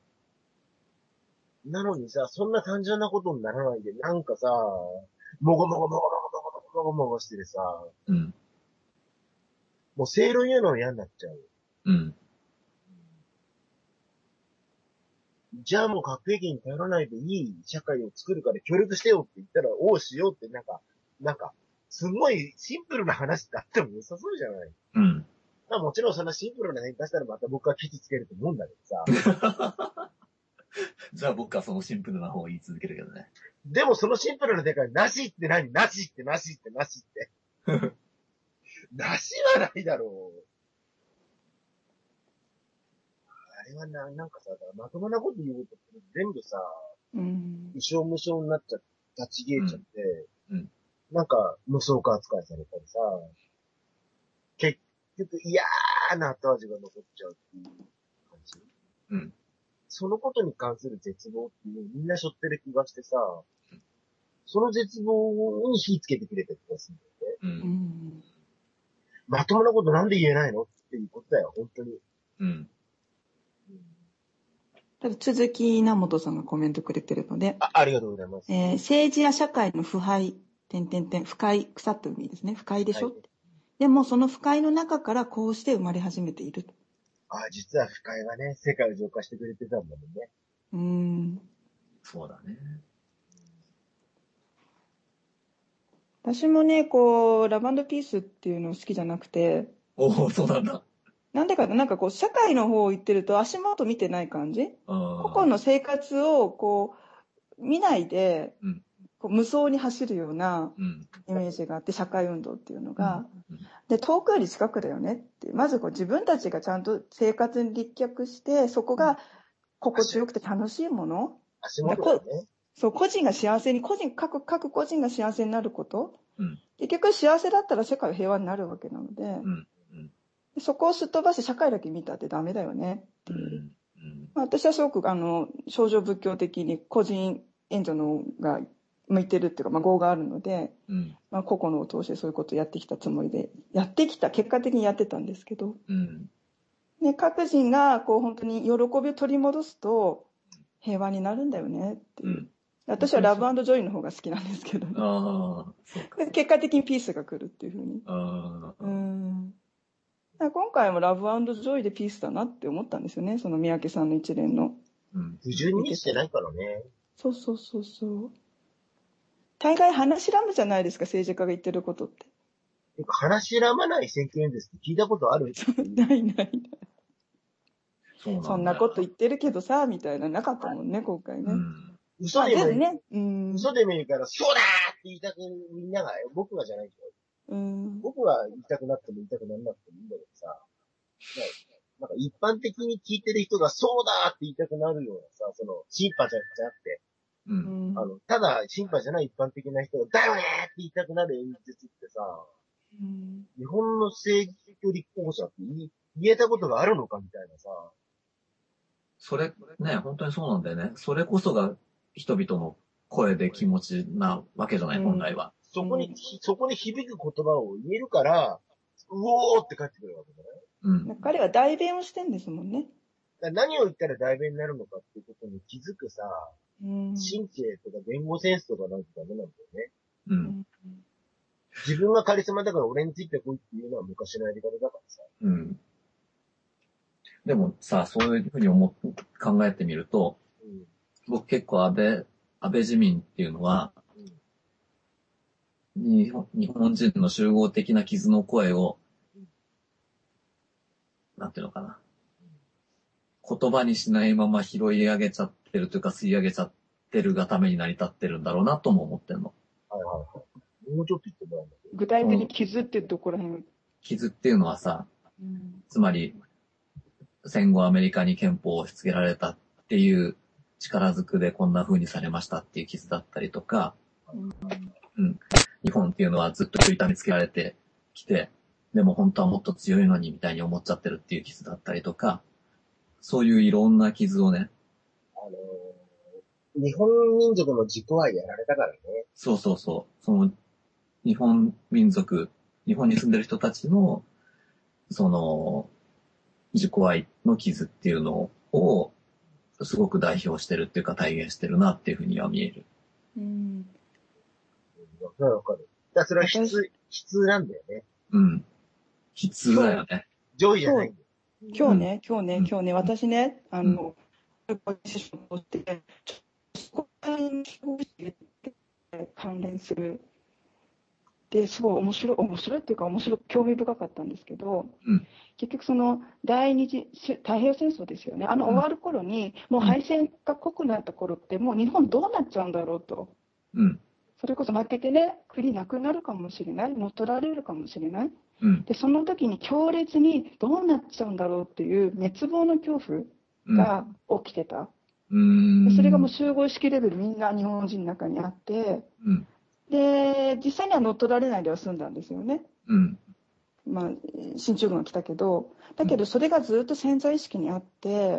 なのにさ、そんな単純なことにならないで、なんかさ、もごもごもごもごもごもごもごしててさ、もう正論言うの嫌になっちゃう。じゃあもう核兵器に頼らないでいい社会を作るから協力してよって言ったら、おうしようってなんか、すごいシンプルな話ってあっても良さそうじゃない？まあもちろんそんなシンプルな変化したらまた僕はケチつけると思うんだけどさ。 じゃあ僕はそのシンプルな方を言い続けるけどね。 でもそのシンプルなでかい、なしって何？なしって。なしはないだろう。あれはなんかさ、まともなこと言うと全部さ、 うん。 無償無償になっちゃって、立ち消えちゃって、 うんなんか無双化扱いされたりさ、結局嫌な後味が残っちゃうっていう感じ。 うん。 そのことに関する絶望っていうのをみんな背負ってる気がしてさ、その絶望に火つけてくれた気がするんだよね。 う。 うんん。 まともなことなんで言えないのっていうことだよ、本当に。 うん。 ただ続き稲本さんがコメントくれてるので、 ありがとうございます。 政治や社会の腐敗、不快、腐った海ですね。不快でしょ、 はいでもその不快の中からこうして生まれ始めている。 実は不快はね、世界を浄化してくれてたんだもんね。 そうだね。 私もね、こう、ラブ&ピースっていうの好きじゃなくて、 おお、そうなんだ。 なんでかって、なんかこう、社会の方を言ってると足元見てない感じ個々 あの生活をこう、見ないで、 うんこう無双に走るようなうん。 イメージがあって、社会運動っていうのが、 うん。 で、遠くより近くだよねって。まずこう自分たちがちゃんと生活に立脚して、そこが心地よくて楽しいもの。 足元だね。 そう、個人が幸せに、各個人が幸せになること。 うん結局幸せだったら世界は平和になるわけなので、 うん。 そこをすっ飛ばして社会だけ見たってダメだよねっていう。 うん。 私はすごく少女仏教的に個人援助のが向いてるっていうか、業があるので、 うん。 個々のを通してそういうことをやってきたつもりで、結果的にやってたんですけど、 うん。 ね、各人がこう本当に喜びを取り戻すと平和になるんだよねっていう。 うん。 私はラブ&ジョイの方が好きなんですけど、ね、 ああ、そうか。 結果的にピースが来るっていうふうに。 ああ。 だから今回もラブ&ジョイでピースだなって思ったんですよね、その三宅さんの一連の。 不純にしてないからね。 そう。大概話しらむじゃないですか、政治家が言ってることって。 話しらまない選挙演説って聞いたことある？ ない。 そうなんだよ。 そんなこと言ってるけどさ、みたいななかったもんね、今回ね。 嘘でもいい。 ね。 嘘でもいいから、そうだーって言いたく、みんなが、僕がじゃないけど、僕が言いたくなっても言いたくならなくてもいいんだけどさ、なんか一般的に聞いてる人がそうだーって言いたくなるようなさ、その、審判じゃなくて、ただ、審判じゃない一般的な人が、だよねーって言いたくなる演説ってさ、日本の政治立候補者って言えたことがあるのかみたいなさ。 それ、ね、本当にそうなんだよね。それこそが人々の声で気持ちなわけじゃない、本来は。 そこに響く言葉を言えるから、うおーって帰ってくるわけだね。 彼は代弁をしてんですもんね。 何を言ったら代弁になるのかっていうことに気づくさ、神経とか言語センスとかなんてダメなんだよね。自分がカリスマだから俺についてこいっていうのは昔のやり方だからさ。 でもさ、そういうふうに考えてみると、僕結構安倍自民っていうのは、日本人の集合的な傷の声を、なんていうのかな。言葉にしないまま拾い上げちゃってるというか吸い上げちゃってるがために成り立ってるんだろうなとも思ってんの。 もうちょっと言ってもらうんだけど。 具体的に傷ってどこら辺？ 傷っていうのはさ、つまり戦後アメリカに憲法を押し付けられたっていう力ずくでこんな風にされましたっていう傷だったりとか、日本っていうのはずっと痛めつけられてきて、でも本当はもっと強いのにみたいに思っちゃってるっていう傷だったりとか、そういういろんな傷をね。 日本民族の軸はやられたからね。 そう。その日本民族、日本に住んでる人たちの、その、自己愛の傷っていうのを、すごく代表してるっていうか体現してるなっていうふうには見える。 わかる。だからそれは悲痛なんだよね。 悲痛だよね。 ジョイじゃないんだよ。 今日ね、私ね、関連する。で、すごい面白いっていうか興味深かったんですけど、結局その第二次太平洋戦争ですよね。終わる頃に、もう敗戦が濃くなった頃って、もう日本どうなっちゃうんだろうと。それこそ負けてね、国なくなるかもしれない、乗っ取られるかもしれない。で、その時に強烈にどうなっちゃうんだろうっていう滅亡の恐怖が起きてた。でそれがもう集合意識レベルみんな日本人の中にあって、で、実際には乗っ取られないでは済んだんですよね。まあ、進駐軍が来たけど、だけどそれがずっと潜在意識にあって、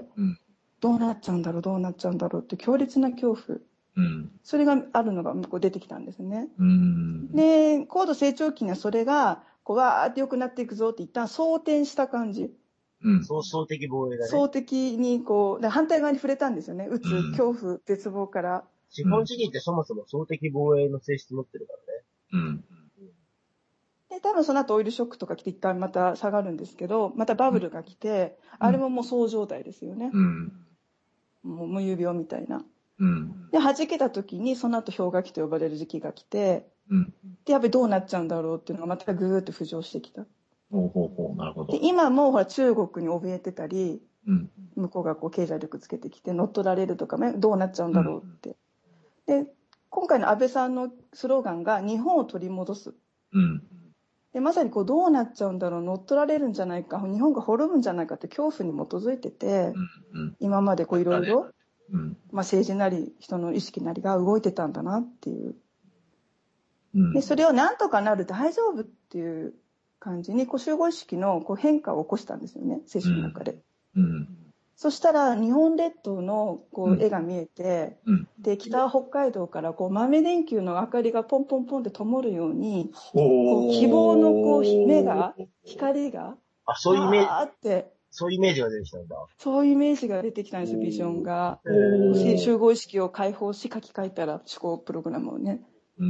どうなっちゃうんだろう、どうなっちゃうんだろうって強烈な恐怖。それがあるのがこう出てきたんですね。で、高度成長期にはそれが、こう、わーって良くなっていくぞって一旦装填した感じ。 総的防衛だね。 総的にこう、反対側に触れたんですよね。恐怖、絶望から。 資本主義ってそもそも総的防衛の性質持ってるからね。 で、多分その後オイルショックとか来て一旦また下がるんですけど、またバブルが来て、あれももうそう状態ですよね。もう無遊病みたいな。で、弾けた時にその後氷河期と呼ばれる時期が来て、で、やっぱりどうなっちゃうんだろうっていうのがまたぐーっと浮上してきた。 なるほど。 で、今もほら中国に怯えてたり、向こうがこう経済力つけてきて乗っ取られるとかね、どうなっちゃうんだろうって。で、今回の安倍さんのスローガンが日本を取り戻す。で、まさにこうどうなっちゃうんだろう、乗っ取られるんじゃないか、日本が滅ぶんじゃないかって恐怖に基づいてて、今までこういろいろ、まあ政治なり人の意識なりが動いてたんだなっていう。で、それをなんとかなる、大丈夫っていう感じにこう集合意識のこう変化を起こしたんですよね、聖書の中で。そしたら日本列島のこう絵が見えて、で、北は北海道からこう豆電球の明かりがポンポンポンって灯るように、こう希望のこう光が、 そういうイメージ。 あーって、 そういうイメージが出てきたんだ。 そういうイメージが出てきたんですよ、ビジョンが。集合意識を解放し書き換えたら思考プログラムをね。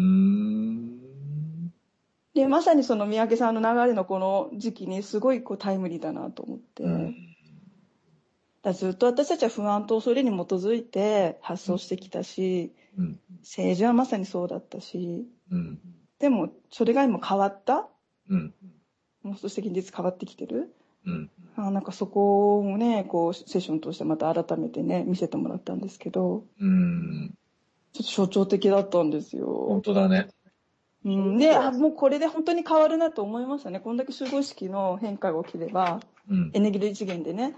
で、まさにその三宅さんの流れのこの時期にすごいこうタイムリーだなと思って。だずっと私たちは不安と恐れに基づいて発想してきたし、政治はまさにそうだったし、でもそれが今変わった、もう少し現実変わってきてる、なんかそこをね、こうセッションとしてまた改めてね見せてもらったんですけど、ちょっと象徴的だったんですよ。 本当だね。 で、もうこれで本当に変わるなと思いましたね。こんだけ集合意識の変化が起きれば、エネルギー次元でね。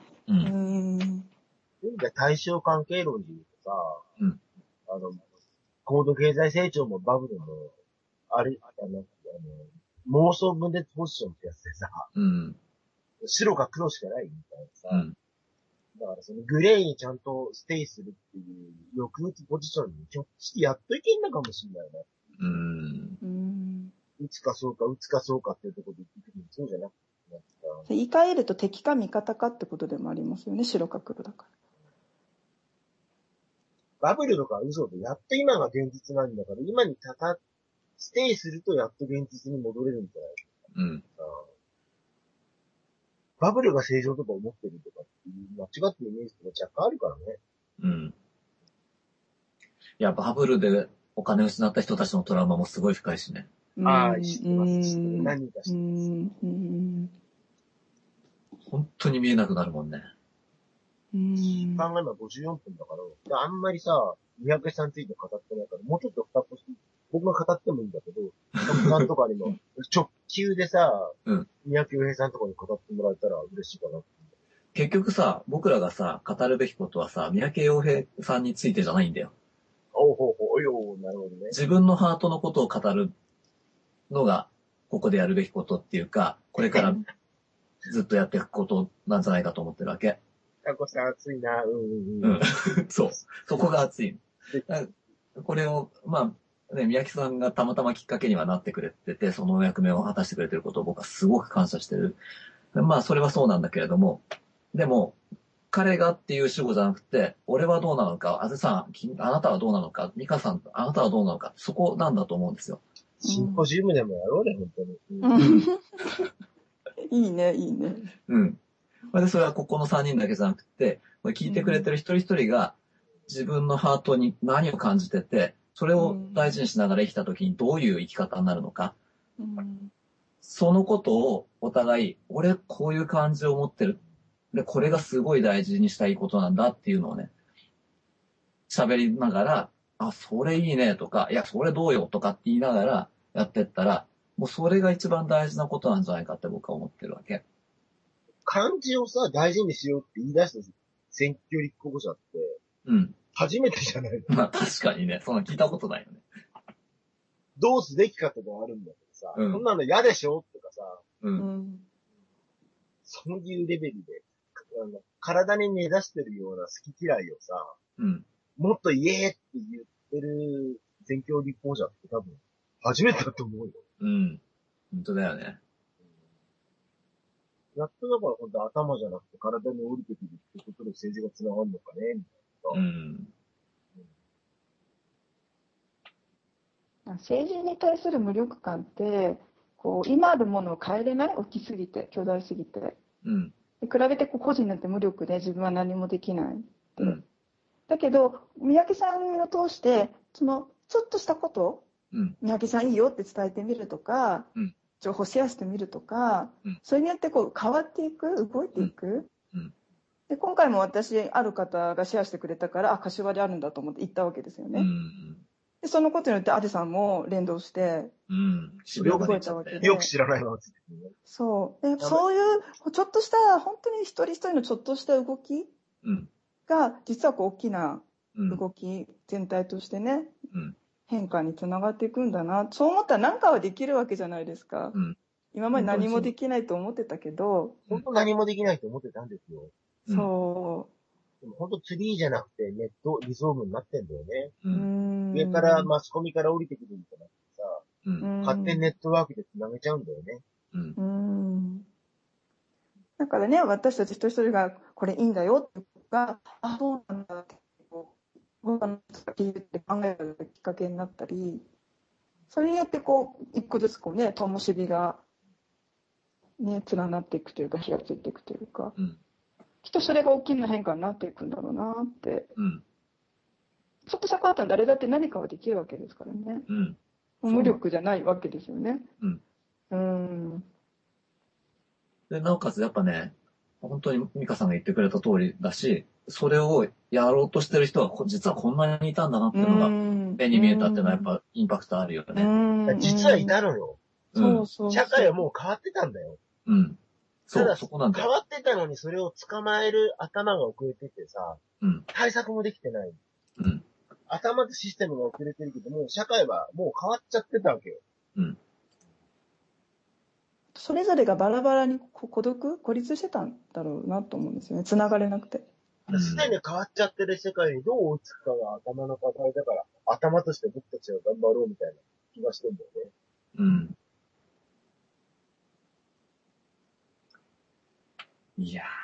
対象関係論で言うとさ、高度経済成長もバブルも、妄想分裂ポジションってやつでさ、白か黒しかないみたいなさ、だからそのグレーにちゃんとステイするっていう抑うつポジションにひょっとしてやっといけんのかもしれないね。打つかそうかっていうところで言ってくるそうじゃなくて。 言い換えると敵か味方かってことでもありますよね、白か黒だから。 バブルとか嘘でやっと今が現実なんだから、今にステイするとやっと現実に戻れるんじゃないか。バブルが正常とか思ってるとかっていう間違ってるイメージとか若干あるからね。 いや、バブルでお金を失った人たちのトラウマもすごい深いしね。 知ってます。何か知ってます。 本当に見えなくなるもんね。 時間が今54分だから、あんまりさ、三宅さんについて語ってないから、もうちょっと深くして、僕が語ってもいいんだけど、さんとかにも、直球でさ、三宅洋平さんとかに語ってもらえたら嬉しいかな。 結局さ、僕らがさ、語るべきことはさ、三宅洋平さんについてじゃないんだよ。 なるほどね。 自分のハートのことを語るのが、ここでやるべきことっていうか、これからずっとやっていくことなんじゃないかと思ってるわけ。 タコさん熱いな。 そう。そこが熱い。これを、まあ、ね、三宅さんがたまたまきっかけにはなってくれてて、その役目を果たしてくれてることを僕はすごく感謝してる。まあ、それはそうなんだけれども、でも、彼がっていう主語じゃなくて、俺はどうなのか、あずさん、あなたはどうなのか、ミカさん、あなたはどうなのか、そこなんだと思うんですよ。 シンポジウムでもやろうね、本当に。 いいね、いいね。 で、それはここの3人だけじゃなくて、聞いてくれてる一人一人が自分のハートに何を感じてて、それを大事にしながら生きた時にどういう生き方になるのか。そのことをお互い、俺こういう感じを持ってる。で、これがすごい大事にしたいことなんだっていうのをね、喋りながら、あ、それいいねとか、いや、それどうよとかって言いながらやってったら、もうそれが一番大事なことなんじゃないかって僕は思ってるわけ。 漢字をさ、大事にしようって言い出して選挙立候補者って、 うん。 初めてじゃないの？ まあ確かにね、そんな聞いたことないよね。 どうすべきかとかあるんだけどさ、 うんそんなの嫌でしょとかさ、 う。 うんん。 そういうレベルで、体に根ざしてるような好き嫌いをさ、 うん。 もっと言えって言ってる選挙立候補者って多分、初めてだと思うよ。 うん。本当だよね。 やっとだから本当頭じゃなくて体に降りてくるってことで政治が繋がるのかね、みたいな。 うん。 政治に対する無力感って、こう、今あるものを変えれない、大きすぎて、巨大すぎて。 うん。 で比べてこう個人なんて無力で自分は何もできないって。 うん。 だけど、三宅さんを通して、その、ちょっとしたことうん。 三宅さんいいよって伝えてみるとか、 うん情報シェアしてみるとか、 うんそれによってこう変わっていく、動いていく。 うん。 で、今回も私、ある方がシェアしてくれたから、あ、柏であるんだと思って行ったわけですようね。 ん。 で、そのことによって、アデさんも連動して、 うん。渋谷まで行っちゃって。 よく知らないわ、つってね。 そう。で、そういう、ちょっとした、本当に一人一人のちょっとした動きうん。 が、実はこう大きなうん。 動き、全体としてね、 うん。 変化につながっていくんだな。そう思ったら何かはできるわけじゃないですか。 うん。 今まで何もできないと思ってたけど、 本当何もできないと思ってたんですよ。 うんそでも本当ツリーじゃなくてネット、理想部になってんだよね。 う。 上からマスコミから降りてくるんじゃなくてさ、 うん。 勝手にネットワークで繋げちゃうんだよね。 うん。 うん。だからね、私たち一人一人がこれいいんだよとか、あ、そうなんだって、こう、他の人が聞いて考えるきっかけになったり、それによってこう、一個ずつこうね、灯火がね、連なっていくというか、火がついていくというか、 うん。 きっとそれが大きな変化になっていくんだろうなって。 うん。 ちょっとしたことだったら誰だって何かはできるわけですからね。 うん。 無力じゃないわけですよね。 うん。 うん。 で、なおかつやっぱね、本当に美香さんが言ってくれた通りだし、それをやろうとしてる人は実はこんなにいたんだなっていうのが、目に見えたっていうのはやっぱインパクトあるよね。 実はいたのよ。 そうそう。 社会はもう変わってたんだよ。 うん。そう、 ただ、 そこなんだよ。 変わってたのにそれを捕まえる頭が遅れててさ、 うん。 対策もできてない。 うん。 頭とシステムが遅れてるけども、社会はもう変わっちゃってたわけよ。 うん。 それぞれがバラバラに孤独、孤立してたんだろうなと思うんですよね。繋がれなくて。 すでに変わっちゃってる世界にどう追いつくかが頭の課題だから、頭として僕たちは頑張ろうみたいな気がしてんだよね。 うん。いや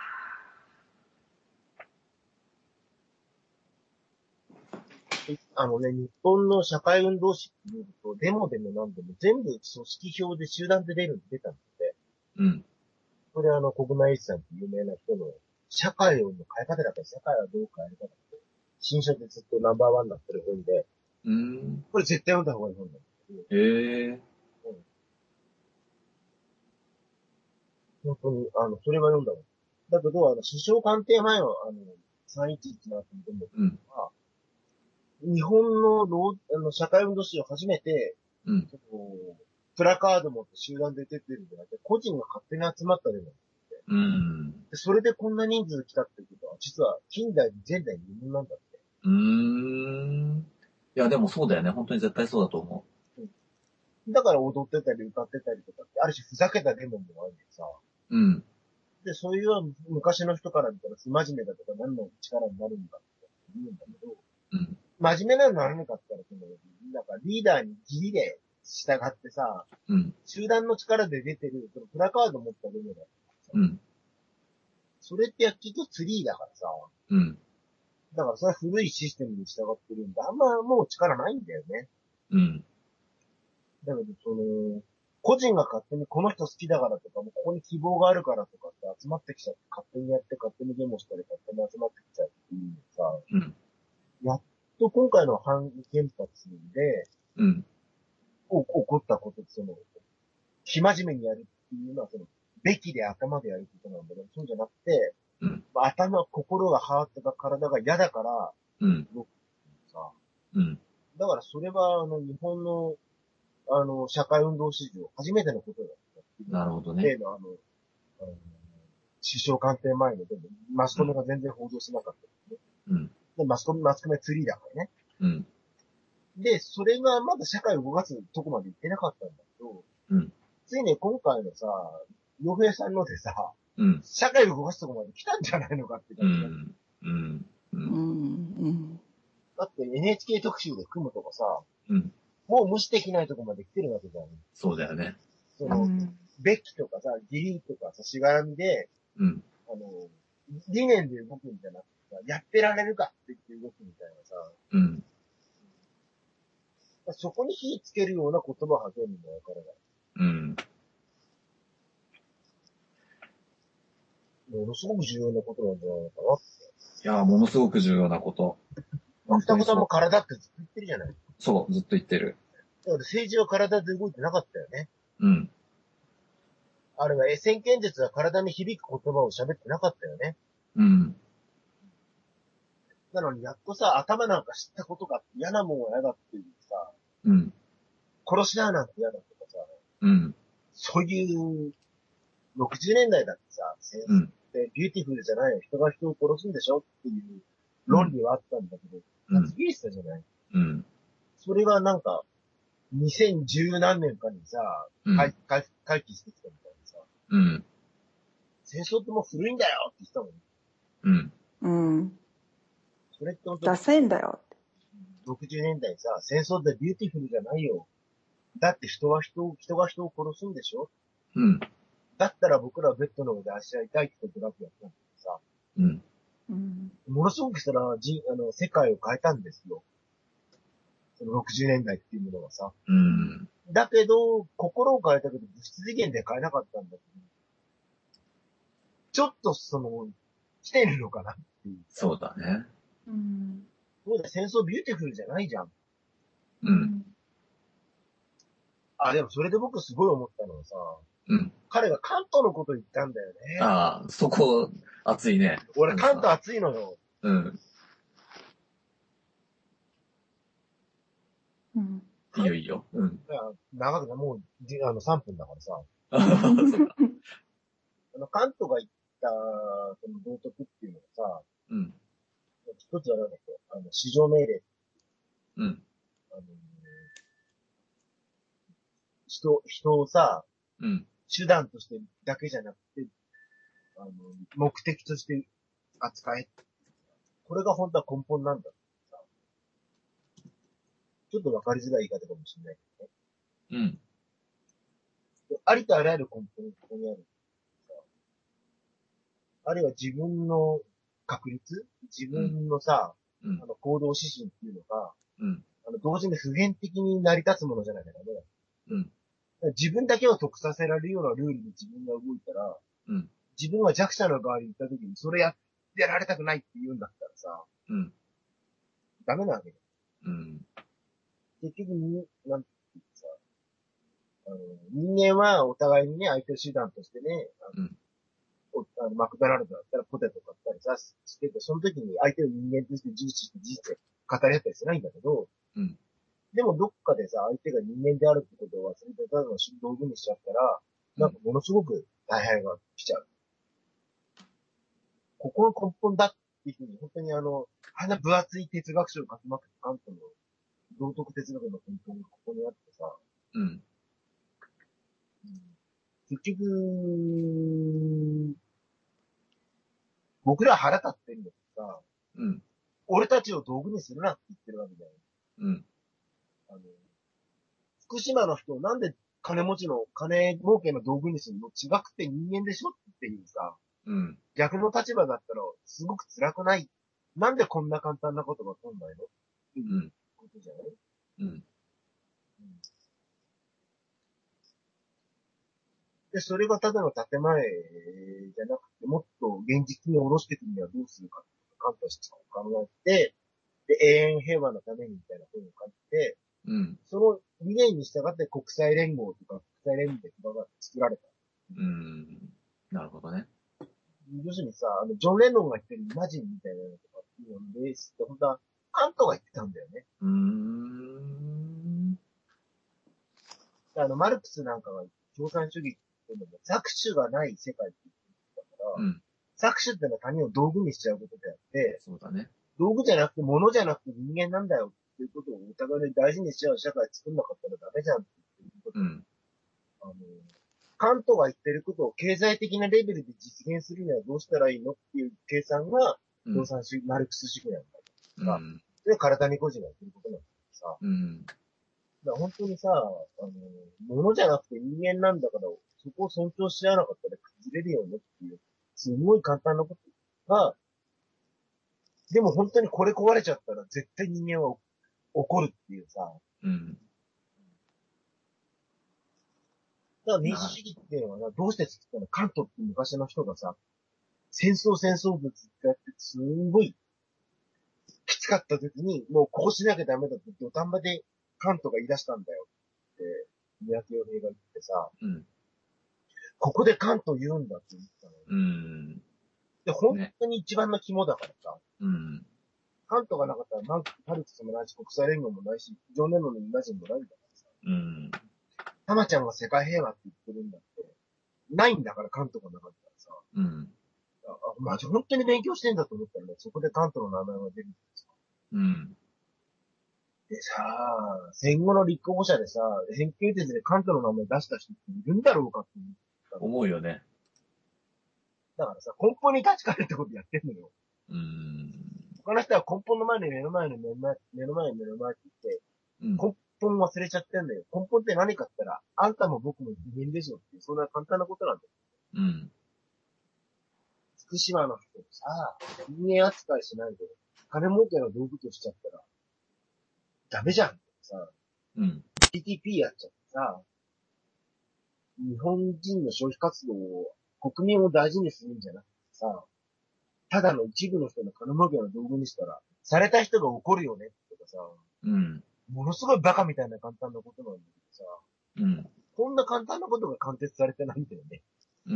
日本の社会運動史って見ると、デモでも何でも全部組織票で集団で出たんで、 ー。うん。 それ国内一さんって有名な人の社会の変え方だから社会はどう変えるかって、新書でずっとナンバーワンになってる本で、 うん。 これ絶対読んだ方がいい本なんだけど、 へえ。 本当に、それは読んだもん。だけど、首相官邸前の、311の後にでも、 うん。 日本の社会運動史を初めて、 うん。 プラカード持って集団で出てるんじゃなくて、個人が勝手に集まったデモ。 うん。 でそれでこんな人数来たってことは、実は近代、前代未聞なんだって。 いや、でもそうだよね。本当に絶対そうだと思だから踊ってたり歌ってたりとかって、ある種ふざけたデモもあるんでさ。 う。うん。 で、そういう昔の人から見たら不真面目だとか何の力になるんだって言うんだけど、 うん。 真面目なのならなかったら、なんかリーダーに義理で従ってさ、 うん。 集団の力で出てる、そのプラカード持ったデモだ。 うん。 それって結局ツリーだからさ、 うん。 だからそれは古いシステムに従ってるんで、あんまもう力ないんだよね。 うん。 だけど、個人が勝手にこの人好きだからとか、もうここに希望があるからとかって集まってきちゃって、勝手にやって、勝手にデモしたり、勝手に集まってきちゃうっていうのさ、 うん。 やっと今回の反原発で、 うん。 起こったことって、生真面目にやるっていうのは、べきで頭でやることなんだけど、そうじゃなくて、 うん。 心がハートが体が嫌だから、 うん。 動くさ。 うん。 だからそれは、日本の、社会運動史上初めてのことだった。 なるほどね。 例の首相官邸前で、でもマスコミが全然報道しなかった、ね。で、マスコミはツリーだからね。 うん。 で、それがまだ社会を動かすとこまで行ってなかったんだけど、 うん。 ついに今回のさ、洋平さんのでさ、 うん。 社会を動かすとこまで来たんじゃないのかってう感じだ。 ん。うん。う。 うんん。 だって NHK 特集で組むとかさ、 うん。 もう無視できないとこまで来てるわけじゃん。 そうだよね。 その、 うん。 ベッキとかさ、ギリとかさ、しがらみで、 うん。 理念で動くんじゃなくてさ、やってられるかって言って動くみたいなさ、 うん。 そこに火つけるような言葉を吐けるんだよ、彼が。 うん。 ものすごく重要なことなんじゃないのかな。 いやー、ものすごく重要なこと。本当双子さんもにそう。 体ってずっと言ってるじゃない。だかそう、ずっと言ってる。 ら政治は体で動いてなかったよね。 うん。 あれは、先見術は体に響く言葉を喋ってなかったよね。 うん。 なのに、やっとさ、頭なんか知ったことが嫌なもんは嫌だっていうさ、 うん。 殺しななんて嫌だとかさ、 うん。 そういう60年代だってさ、戦争っうん。 てビューティフルじゃないよ。人が人を殺すんでしょっていう論理はあったんだけど、 うん。 切りしたじゃない。 うん。 それがなんか、2010何年かにさ、 うん。 回帰してきたみたいなさ、 うん。 戦争ってもう古いんだよって言ってたもん。 うん。 うん。 それって本当ダセえんだよ。 60年代さ、戦争ってビューティフルじゃないよ。だって人が人を殺すんでしょ。 うん。 だったら僕らはベッドの上で足合いたいってドラッグやったんだけどさ、 うん。 うん。 ものすごくしたら、世界を変えたんですよ。その60年代っていうものがさ。 うん。 だけど、心を変えたけど、物質次元で変えなかったんだけど、ちょっと来てるのかなっていう。 そうだね。 うん。 そうだよ、戦争ビューティフルじゃないじゃん。 うん。 あ、でもそれで僕すごい思ったのはさ、 うん。 彼が関東のこと言ったんだよね。 ああ、そこ、熱いね。 俺関東暑いのよ。 うん。 うん。 いいよいいよ。うん。 いや長くない、もう、3分だからさ。 ああ、そうか。 関東が言った、その道徳っていうのがさ、 うん。 一つはなんだっけ、市場命令、 うん。 あの、人をさ、 うん。 手段としてだけじゃなくて、目的として扱え。これが本当は根本なんだってさ。ちょっとわかりづらい言い方かもしれないけどね。 うん。 ありとあらゆる根本がここにある。あるいは自分の確率自分のさ、 うん。 行動指針っていうのが、 うん。 同時に普遍的に成り立つものじゃないかな。 うん。 自分だけを得させられるようなルールで自分が動いたら、 うん。 自分は弱者の側に行った時にそれやってられたくないって言うんだったらさ、 うん。 ダメなわけだよ。 うん。 結局なんていうかさ、人間はお互いにね、相手を手段としてね、 うん。 マクドナルドだったらポテト買ったりさ、してて、その時に相手を人間として重視して事実で語り合ったりしないんだけど、 うん。 でもどっかでさ、相手が人間であるってことを忘れてただの道具にしちゃったら、なんかものすごく大敗が来ちゃう。ここの根本だっていうふうに、本当にあんな分厚い哲学書を書きまくってカントの道徳哲学の根本がここにあってさ、 うん。 結局、僕ら腹立ってるんだけどさ、 うん。 俺たちを道具にするなって言ってるわけだよ。 うん。 福島の人をなんで金儲けの道具にするの違くて人間でしょっていうさ、 うん。 逆の立場だったらすごく辛くない。なんでこんな簡単なことが来んないのっていうことじゃない、 うん。 で、それがただの建前じゃなくて、もっと現実に下ろしていくにはどうするかって関東して考えて、で、永遠平和のためにみたいな本を書いて、 うん。 その理念に従って国際連合とか国際連盟とかが作られた。 うん。なるほどね。 要するにさ、ジョン・レノンが言ってるイマジンみたいなのとかっていうののベースって本当はカントが言ってたんだよね。マルクスなんかが共産主義っていうのも搾取がない世界って言ってたから、 うん。 搾取ってのは他人を道具にしちゃうことであって、 そうだね。 道具じゃなくて物じゃなくて人間なんだよっていうことをお互いに大事にし合う社会作んなかったらダメじゃんって言ってること。 うん。 あの、カントが言ってることを経済的なレベルで実現するにはどうしたらいいのっていう計算が、共産主義、マルクス主義なんだとか、それは体に個人が言ってることなんだけどさ、だから本当にさ、物じゃなくて人間なんだから、そこを尊重し合わなかったら崩れるよねっていう、すごい簡単なことが、でも本当にこれ壊れちゃったら絶対人間は怒るっていうさ、だから民主主義っていうのはどうして作ったの？カントって昔の人がさ、戦争物ってやってすんごいきつかった時に、もうこうしなきゃダメだって土壇場でカントが言い出したんだよって、三宅洋平が言ってさ、ここでカント言うんだって言ったの。で、本当に一番の肝だからさ、カントがなかったらマルクスもないし、国際連合もないし、ジョン・レノンのイマジンもないんだからさ、タマちゃんが世界平和って言ってるんだって、ないんだからカントがなかったらさ、まあ、本当に勉強してんだと思ったらね、そこでカントの名前が出るんですよ。でさ、戦後の立候補者でさ、偏見説でカントの名前出した人っているんだろうかって思うよね。 だからさ、根本に立ち返るってことやってんのよ。他の人は根本の前に目の前って言って、根本忘れちゃってんだよ。根本って何かって言ったら、あんたも僕も人間でしょっていう、そんな簡単なことなんだよ。福島の人をさ、人間扱いしないで、金儲けの道具としちゃったら、ダメじゃんってさ、TTP やっちゃってさ、日本人の消費活動を、国民を大事にするんじゃなくてさ、ただの一部の人の金儲けの道具にしたら、された人が怒るよねとかさ、ものすごいバカみたいな簡単なことなんだけどさ、こんな簡単なことが貫徹されてないんだよね。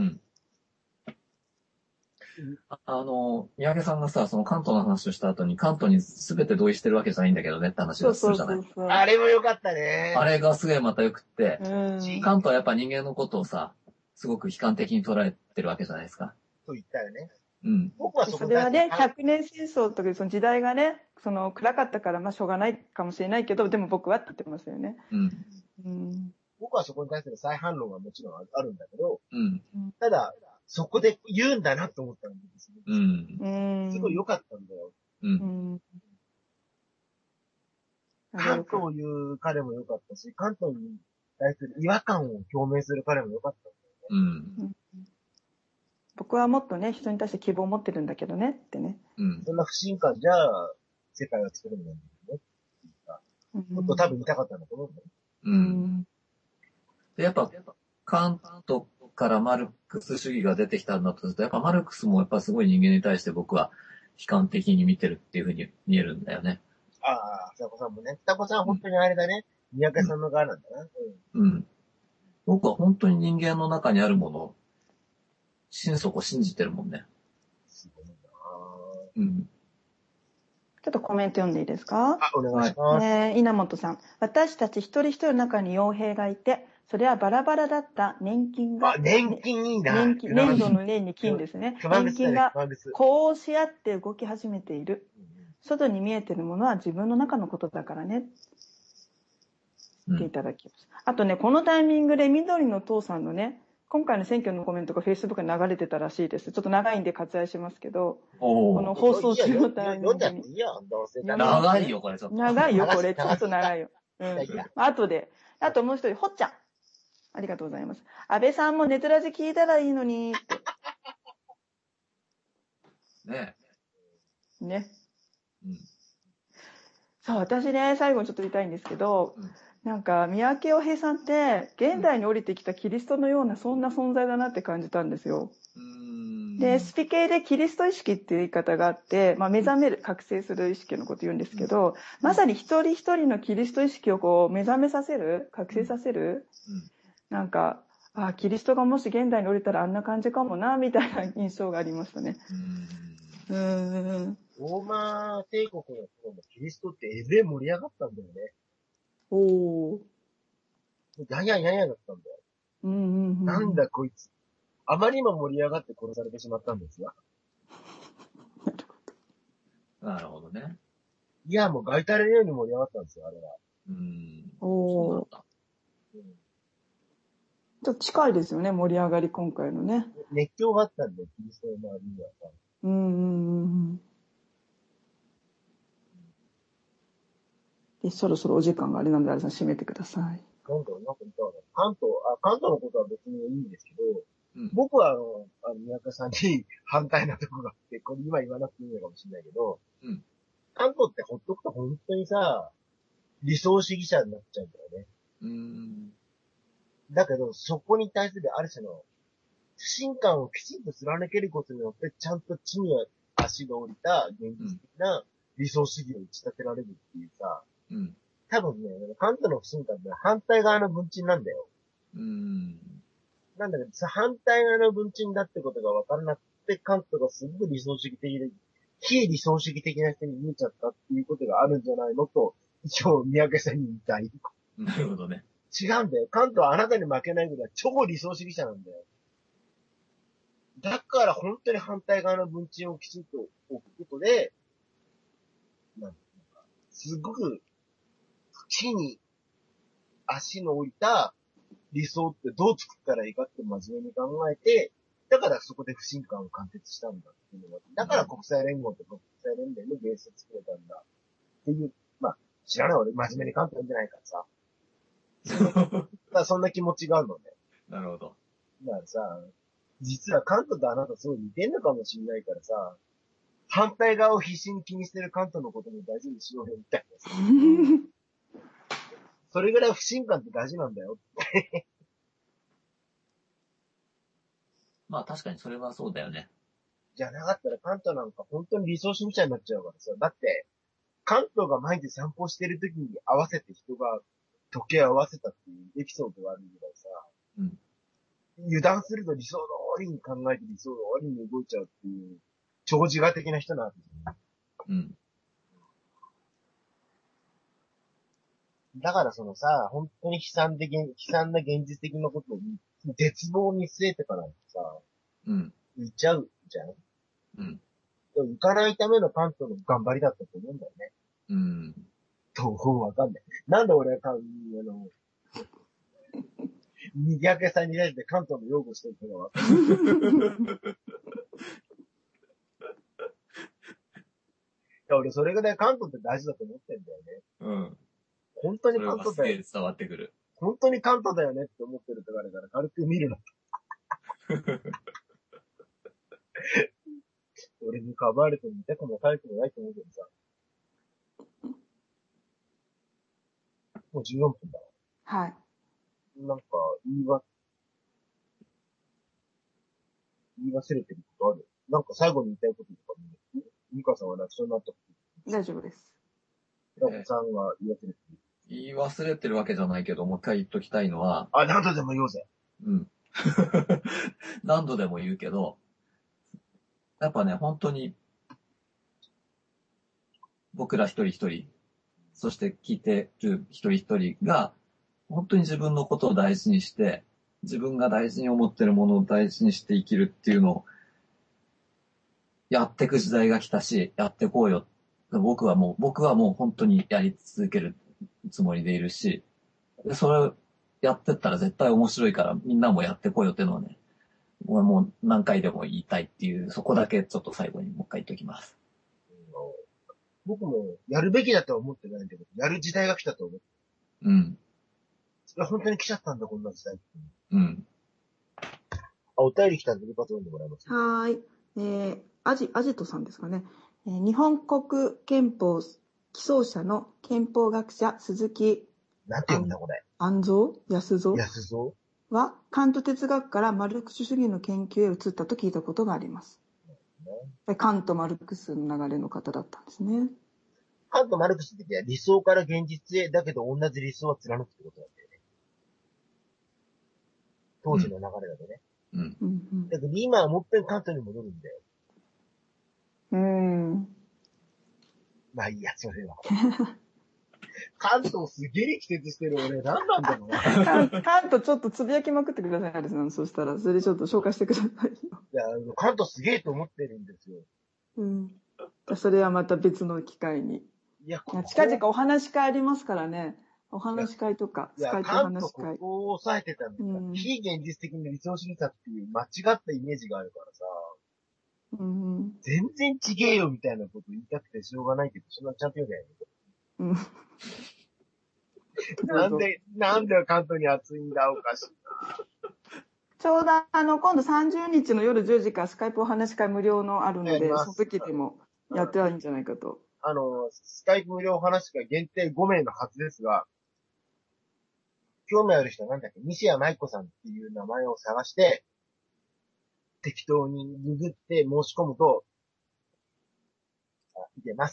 三宅さんがさ、その関東の話をした後に、関東に全て同意してるわけじゃないんだけどねって話がするじゃない。 あれもよかったね。 あれがすげえまた良くって、関東はやっぱ人間のことをさ、すごく悲観的に捉えてるわけじゃないですか。 と言ったよね。 僕はそれはね、100年戦争とかその時代がね、その暗かったから、まあしょうがないかもしれないけど、でも僕はって言ってますよね。 僕はそこに対する再反論はもちろんあるんだけど、ただ、そこで言うんだなと思ったんですね。すごい良かったんだよ。関東を言う彼も良かったし、関東に対する違和感を表明する彼も良かったんだよね。 僕はもっとね、人に対して希望を持ってるんだけどねってね。 そんな不信感じゃ、世界は作れないんだよね。もっと多分見たかったんだと思うんだよ。 で、やっぱ、カントからマルクス主義が出てきたんだとすると、やっぱマルクスもやっぱすごい人間に対して僕は悲観的に見てるっていうふうに見えるんだよね。 ああ、双子さんもね。双子さんは本当にあれだね。三宅さんの側なんだな。 僕は本当に人間の中にあるものを、心底信じてるもんね。 すごいなちょっとコメント読んでいいですか？ お願いします。 稲本さん。私たち一人一人の中に傭兵がいて、それはバラバラだった年金が。 年金いいな。 年度の年に金ですね。年金がこうし合って動き始めている。外に見えてるものは自分の中のことだからね。っていただきます。あとね、このタイミングで緑の父さんのね、今回の選挙のコメントが Facebook に流れてたらしいです。ちょっと長いんで割愛しますけど、この放送中のタイミングに。 長いよ、これちょっと。 長いよ、これ。ちょっと長いよ。後で。あともう一人、ほっちゃん。ありがとうございます。安倍さんもネトラジ聞いたらいいのに、って。ね。さあ、私ね、最後にちょっと言いたいんですけど、なんか、三宅洋平さんって、現代に降りてきたキリストのような、そんな存在だなって感じたんですよ。で、スピ系でキリスト意識っていう言い方があって、まあ、目覚める、覚醒する意識のこと言うんですけど、まさに一人一人のキリスト意識をこう、目覚めさせる、覚醒させる、なんか、キリストがもし現代に降りたらあんな感じかもな、みたいな印象がありましたね。 ローマ帝国の頃もキリストってえれ盛り上がったんだよね。やんやだったんだよ。なんだこいつ。あまりにも盛り上がって殺されてしまったんですが。 なるほどね。 いや、もう外タレのように盛り上がったんですよ、あれは。 そうなんおー。 だ。 ちょっと近いですよね、盛り上がり、今回のね。 熱狂があったんで、キリストの周りにはさ。 うん。で、そろそろお時間があれなんで、あれさん締めてください。 なんか言ったわね。関東のことは別にいいんですけど、 うん。 僕は宮川さんに反対なとこがあって、これ今言わなくていいのかもしれないけど、 うん。 関東ってほっとくと本当にさ、理想主義者になっちゃうんだよね。だけど、そこに対するある種の不信感をきちんと貫けることによって、ちゃんと地に足が降りた現実的な理想主義を打ち立てられるっていうさ、 うん。 多分ね、関東の不信感って反対側の文鎮なんだよ。なんだけど、反対側の文鎮だってことが分からなくて、関東がすごく理想主義的で、非理想主義的な人に見えちゃったっていうことがあるんじゃないのと、一応、三宅さんに言いたい。 なるほどね。 違うんだよ。関東はあなたに負けないぐらい超理想主義者なんだよ。だから本当に反対側の文鎮をきちんと置くことで、すごく地に足の降りた理想ってどう作ったらいいかって真面目に考えて、だからそこで不信感を貫徹したんだっていうのが、だから国際連合と国際連盟のベースを作れたんだっていう、まあ、知らない俺真面目に関東読んでないからさ。だからそんな気持ちがあるのね。 なるほど。 だからさ、実は関東とあなたすごい似てんのかもしれないからさ、反対側を必死に気にしてる関東のことも大事にしようよみたいなさ。それぐらい不信感って大事なんだよ。 まあ確かにそれはそうだよね。 じゃなかったら関東なんか本当に理想主義者になっちゃうからさ。だって、関東が毎日散歩してる時に合わせて人が時計を合わせたっていうエピソードがあるぐらいさ、油断すると理想通りに考えて理想通りに動いちゃうっていう、超自我的な人なんですよ。だからそのさ、本当に悲惨な現実的なことを絶望に据えてからさ、浮いちゃうじゃん。浮かないための関東の頑張りだったと思うんだよね。どうわかんない。なんで俺は右明さんに対して関東の擁護してるのがわかんない。俺それぐらい関東って大事だと思ってんだよね。本当に関東だよ。 伝わってくる。 本当に関東だよねって思ってるとかあるから軽く見るな。俺にかばわれても痛くも痒くもないと思うけどさ。もう14分だわ。 はい。 なんか、言い忘れてることある？なんか最後に言いたいこととかミカさんは泣きそうになったこと。 大丈夫です。 ラコさんは言い忘れてる。 言い忘れてるわけじゃないけど、もう一回言っときたいのは。 何度でも言おうぜ。 何度でも言うけど、やっぱね、本当に、僕ら一人一人、そして聞いてる一人一人が、本当に自分のことを大事にして、自分が大事に思ってるものを大事にして生きるっていうのを、やっていく時代が来たし、やってこうよ。僕はもう本当にやり続けるつもりでいるし、それをやってったら絶対面白いからみんなもやってこうよっていうのはね、もう何回でも言いたいっていう、そこだけちょっと最後にもう一回言っておきます。 僕もやるべきだとは思ってないけど、やる時代が来たと思って。いや、本当に来ちゃったんだ、こんな時代。お便り来たんで、ルカ読んでもらいます。 はーい。アジトさんですかね。日本国憲法起草者の憲法学者鈴木なんて読むんだこれ。 安蔵は、カント哲学からマルクス主義の研究へ移ったと聞いたことがあります。カント・マルクスの流れの方だったんですね。 カント・マルクスって理想から現実へ、だけど同じ理想は貫くってことなんだよね。当時の流れだとね。だけど今はもっぺんカントに戻るんだよ。まあいいや、それは。カントをすげえ力説してる俺、何なんだろうな。 カントちょっとつぶやきまくってください、アリさん。そしたら、それでちょっと紹介してくださいよ。 いや、カントすげえと思ってるんですよ。 それはまた別の機会に。 いや、 近々お話し会ありますからね。お話し会とか、スカイプお関東話し会。 ここを抑えてたのが、非現実的に理想主義者っていう間違ったイメージがあるからさ、全然ちげえよみたいなこと言いたくてしょうがないけど、そんなちゃんと言うんだよね。なんで関東に暑いんだ、おかしいな。 ちょうど今度30日の夜10時からスカイプお話し会無料のあるので、その時でもやってはいいんじゃないかと。 スカイプ無料お話し会限定5名のはずですが、興味ある人はなんだっけ、西谷舞子さんっていう名前を探して、適当にググって申し込むと、いけます。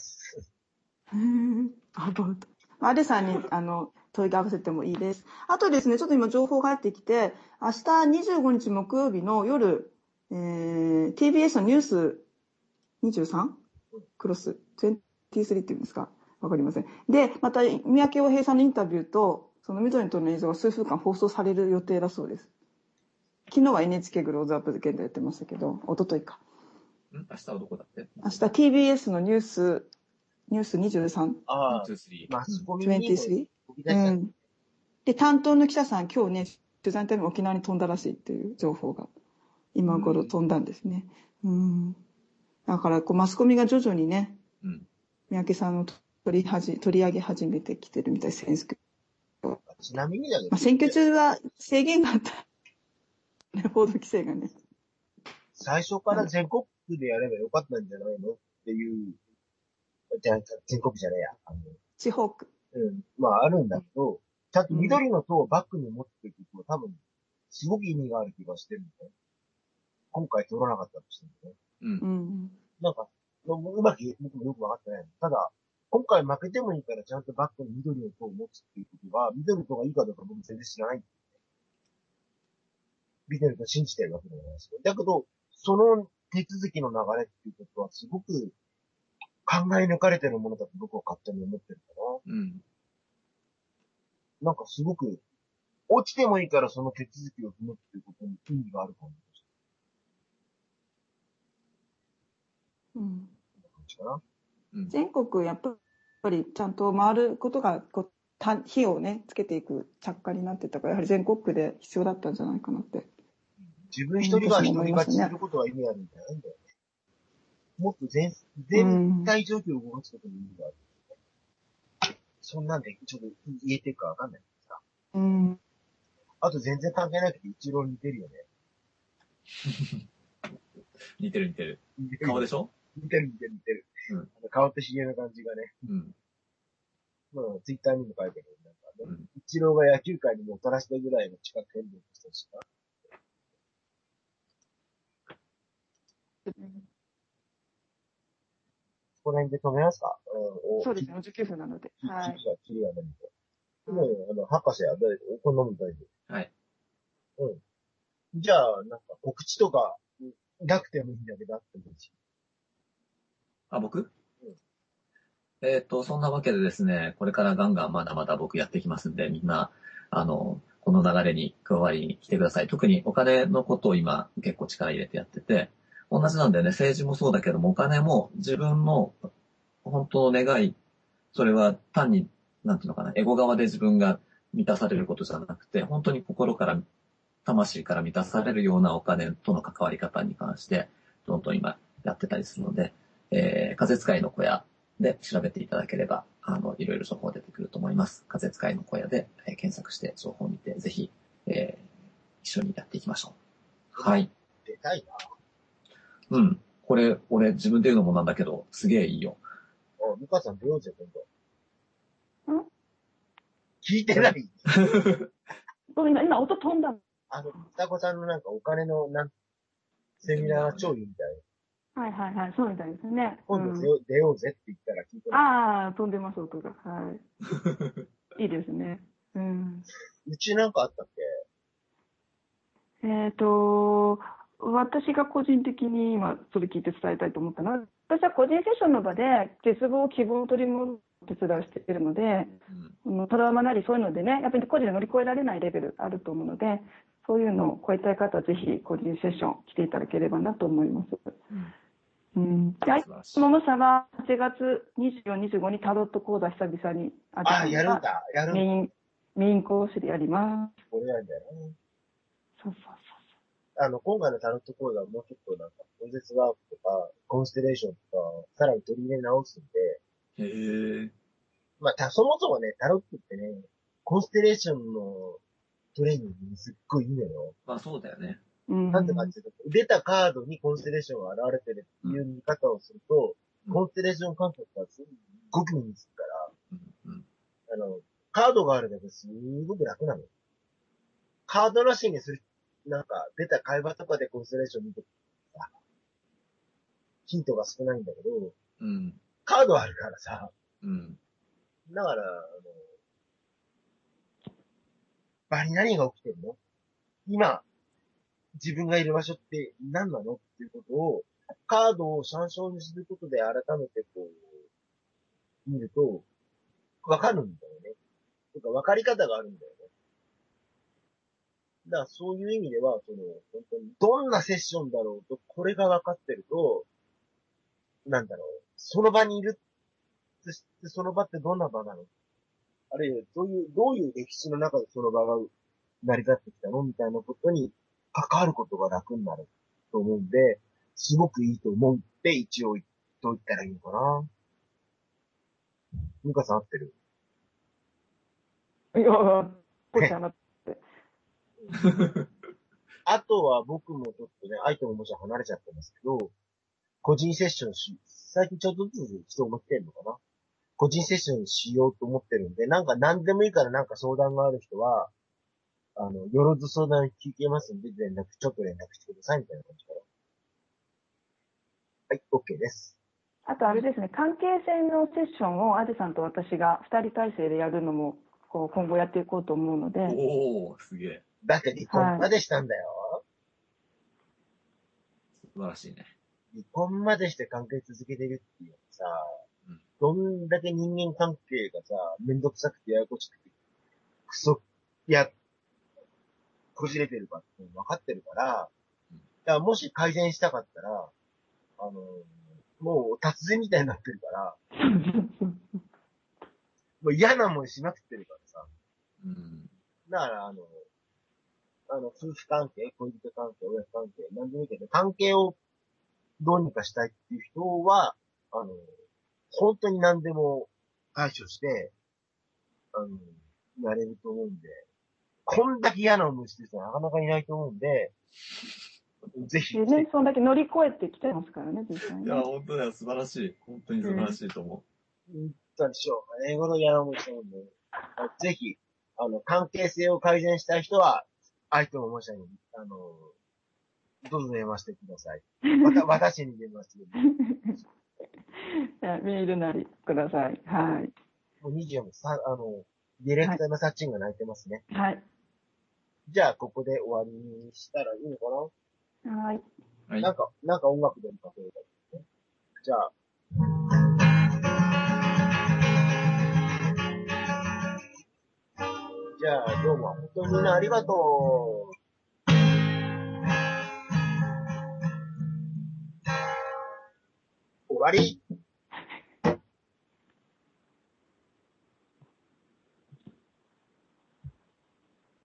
アレさんに、問い合わせてもいいです。あとですね、ちょっと今情報が入ってきて、明日25日木曜日の夜、TBS のニュース 23? クロス23っていうんですかわかりません。で、また、三宅洋平さんのインタビューと、その緑との映像が数分間放送される予定だそうです。昨日は NHK グローズアップで現在やってましたけど、一昨日か。 明日はどこだって？ 明日 TBS のニュース 23? マスコミに 23? で、担当の記者さん、今日ね、取材のために沖縄に飛んだらしいっていう情報が、今頃飛んだんですね。だから、マスコミが徐々にね、三宅さんを取り上げ始めてきてるみたいですけど。 ちなみにだけど。選挙中は制限があった。報道規制がね。 最初から全国区でやればよかったんじゃないのっていう、全国じゃねえや。 地方区。 まああるんだけど、ちゃんと緑の党をバックに持っていくと多分、すごく意味がある気がしてるんだよ。今回通らなかったとしてもね。なんか、うまく僕もよくわかってない。ただ、今回負けてもいいからちゃんとバックに緑の党を持つっていうことが、緑の党がいいかどうか僕全然知らない。緑の党信じてるわけではないですけど。だけど、その手続きの流れっていうことはすごく考え抜かれてるものだと僕は勝手に思ってるから。なんかすごく、落ちてもいいからその手続きを踏むっていうことに意味がある感じがした。 全国やっぱりちゃんと回ることが火をねつけていく着火になってたからやはり全国区で必要だったんじゃないかなって。 自分一人が一人勝ちすることは意味あるんじゃないんだよね。もっと全体状況を動かすことに意味がある。そんなんでちょっと言えてるかわかんないですか。あと全然関係なくて一郎似てるよね。 似てる。顔でしょ？ 似てる。顔とひげの感じがね。まあ、ツイッターにも書いてる。なんかね。一郎が野球界にもたらしたぐらいの近く変動としてしか。この辺で止めますか？ そうですね、19分なので。はい。 キリが出ると。博士はお好み大丈夫。 はい。 じゃあ、なんか告知とか、なくてもいいんだけどあってもいいし。 僕？そんなわけでですね、これからガンガンまだまだ僕やっていきますんで、みんな、この流れに加わりに来てください。特にお金のことを今結構力入れてやってて、同じなんだよね、政治もそうだけども、お金も自分の本当の願い、それは単に、なんていうのかな、エゴ側で自分が満たされることじゃなくて、本当に心から、魂から満たされるようなお金との関わり方に関して、どんどん今やってたりするので、風使いの小屋で調べていただければ、いろいろ情報出てくると思います。風使いの小屋で、検索して情報を見て、ぜひ、一緒にやっていきましょう。はい。 出たいな。 これ、俺自分で言うのもなんだけど、すげえいいよ。 ミカさん出ようぜ、今度。聞いてない僕今音飛んだ。 双子さんのなんかお金のセミナー超いいみたいはい、そうみたいですね。 今度出ようぜって言ったら聞いてない。飛んでます、音が。はい。いいですね。 うちなんかあったっけ？ 私が個人的に今それ聞いて伝えたいと思ったのは、私は個人セッションの場で絶望、希望を取り戻す手伝いをしているので、トラウマなりそういうのでね、やっぱり個人で乗り越えられないレベルあると思うので、そういうのを超えたい方はぜひ個人セッション来ていただければなと思います。 うん。で、 素晴らしい。 ももさは8月24、25にタロット講座久々にあ、やるんがだ。やるんだ。 メインコースでやります。 これなんだよね。 そう。 今回のタロット講座はもうちょっとなんか、コンセスワークとか、コンステレーションとか、さらに取り入れ直すんで、 へえ。 まあ、そもそもね、タロットってね、コンステレーションのトレーニングにすっごいいいのよ。 まあそうだよね。 なんでかっていうと、出たカードにコンステレーションが現れてるっていう見方をすると、コンステレーション感覚がすっごく身につくから、カードがあるだけすごく楽なの。カードなしにする、なんか、出た会話とかでコンステレーション見てさ、ヒントが少ないんだけど、カードあるからさ、だから、場に何が起きてるの？今、自分がいる場所って何なのっていうことを、カードを参照にすることで改めてこう、見ると、わかるんだよね。とか、わかり方があるんだよね。だからそういう意味では、本当に、どんなセッションだろうと、これが分かってると、なんだろう、その場にいるって、その場ってどんな場なの？あるいは、どういう歴史の中でその場が成り立ってきたのみたいなことに関わることが楽になると思うんで、すごくいいと思うって一応言っといたらいいのかな。ミカさん合ってる？ いや、こっちゃなって。 あとは僕もちょっとね、相手ももちろん離れちゃってますけど、個人セッション最近ちょっとずつ人思ってんのかな。個人セッションしようと思ってるんで、なんか何でもいいからなんか相談がある人は、よろず相談聞けますんで、ちょっと連絡してくださいみたいな感じから。はい、OK です。 あとあれですね、関係性のセッションをアデさんと私が2人体制でやるのも、こう今後やっていこうと思うので。 おー、すげえ。 だって離婚までしたんだよ。 素晴らしいね。 離婚までして関係続けてるっていうのさ、どんだけ人間関係がさ、めんどくさくてややこしくて、こじれてるかって分かってるから、だからもし改善したかったら、もう達人みたいになってるから、もう嫌な思いしまくってるからさ。だから、夫婦関係、恋人関係、親子関係、なんでもいいけど、関係をどうにかしたいっていう人は、本当に何でも対処して、やれると思うんで、こんだけ嫌な思いしてる人はなかなかいないと思うんで、ぜひ。 ね、そんだけ乗り越えてきてますからね、実際に、ね。 いや、本当だよ、素晴らしい。本当に素晴らしいと思う。 本当にしょうがないほど嫌な思いしてるんで、ぜひ、関係性を改善したい人は、相手も申し上げに、どうぞ電話してください。私に電話してください。 メールなりください。はい。 もう24分、ディレクターのサッチンが泣いてますね。 はい。 じゃあ、ここで終わりにしたらいいのかな？ はい。 なんか音楽でもかければいいね。じゃあ、どうも、本当にみんなありがとう。終わり。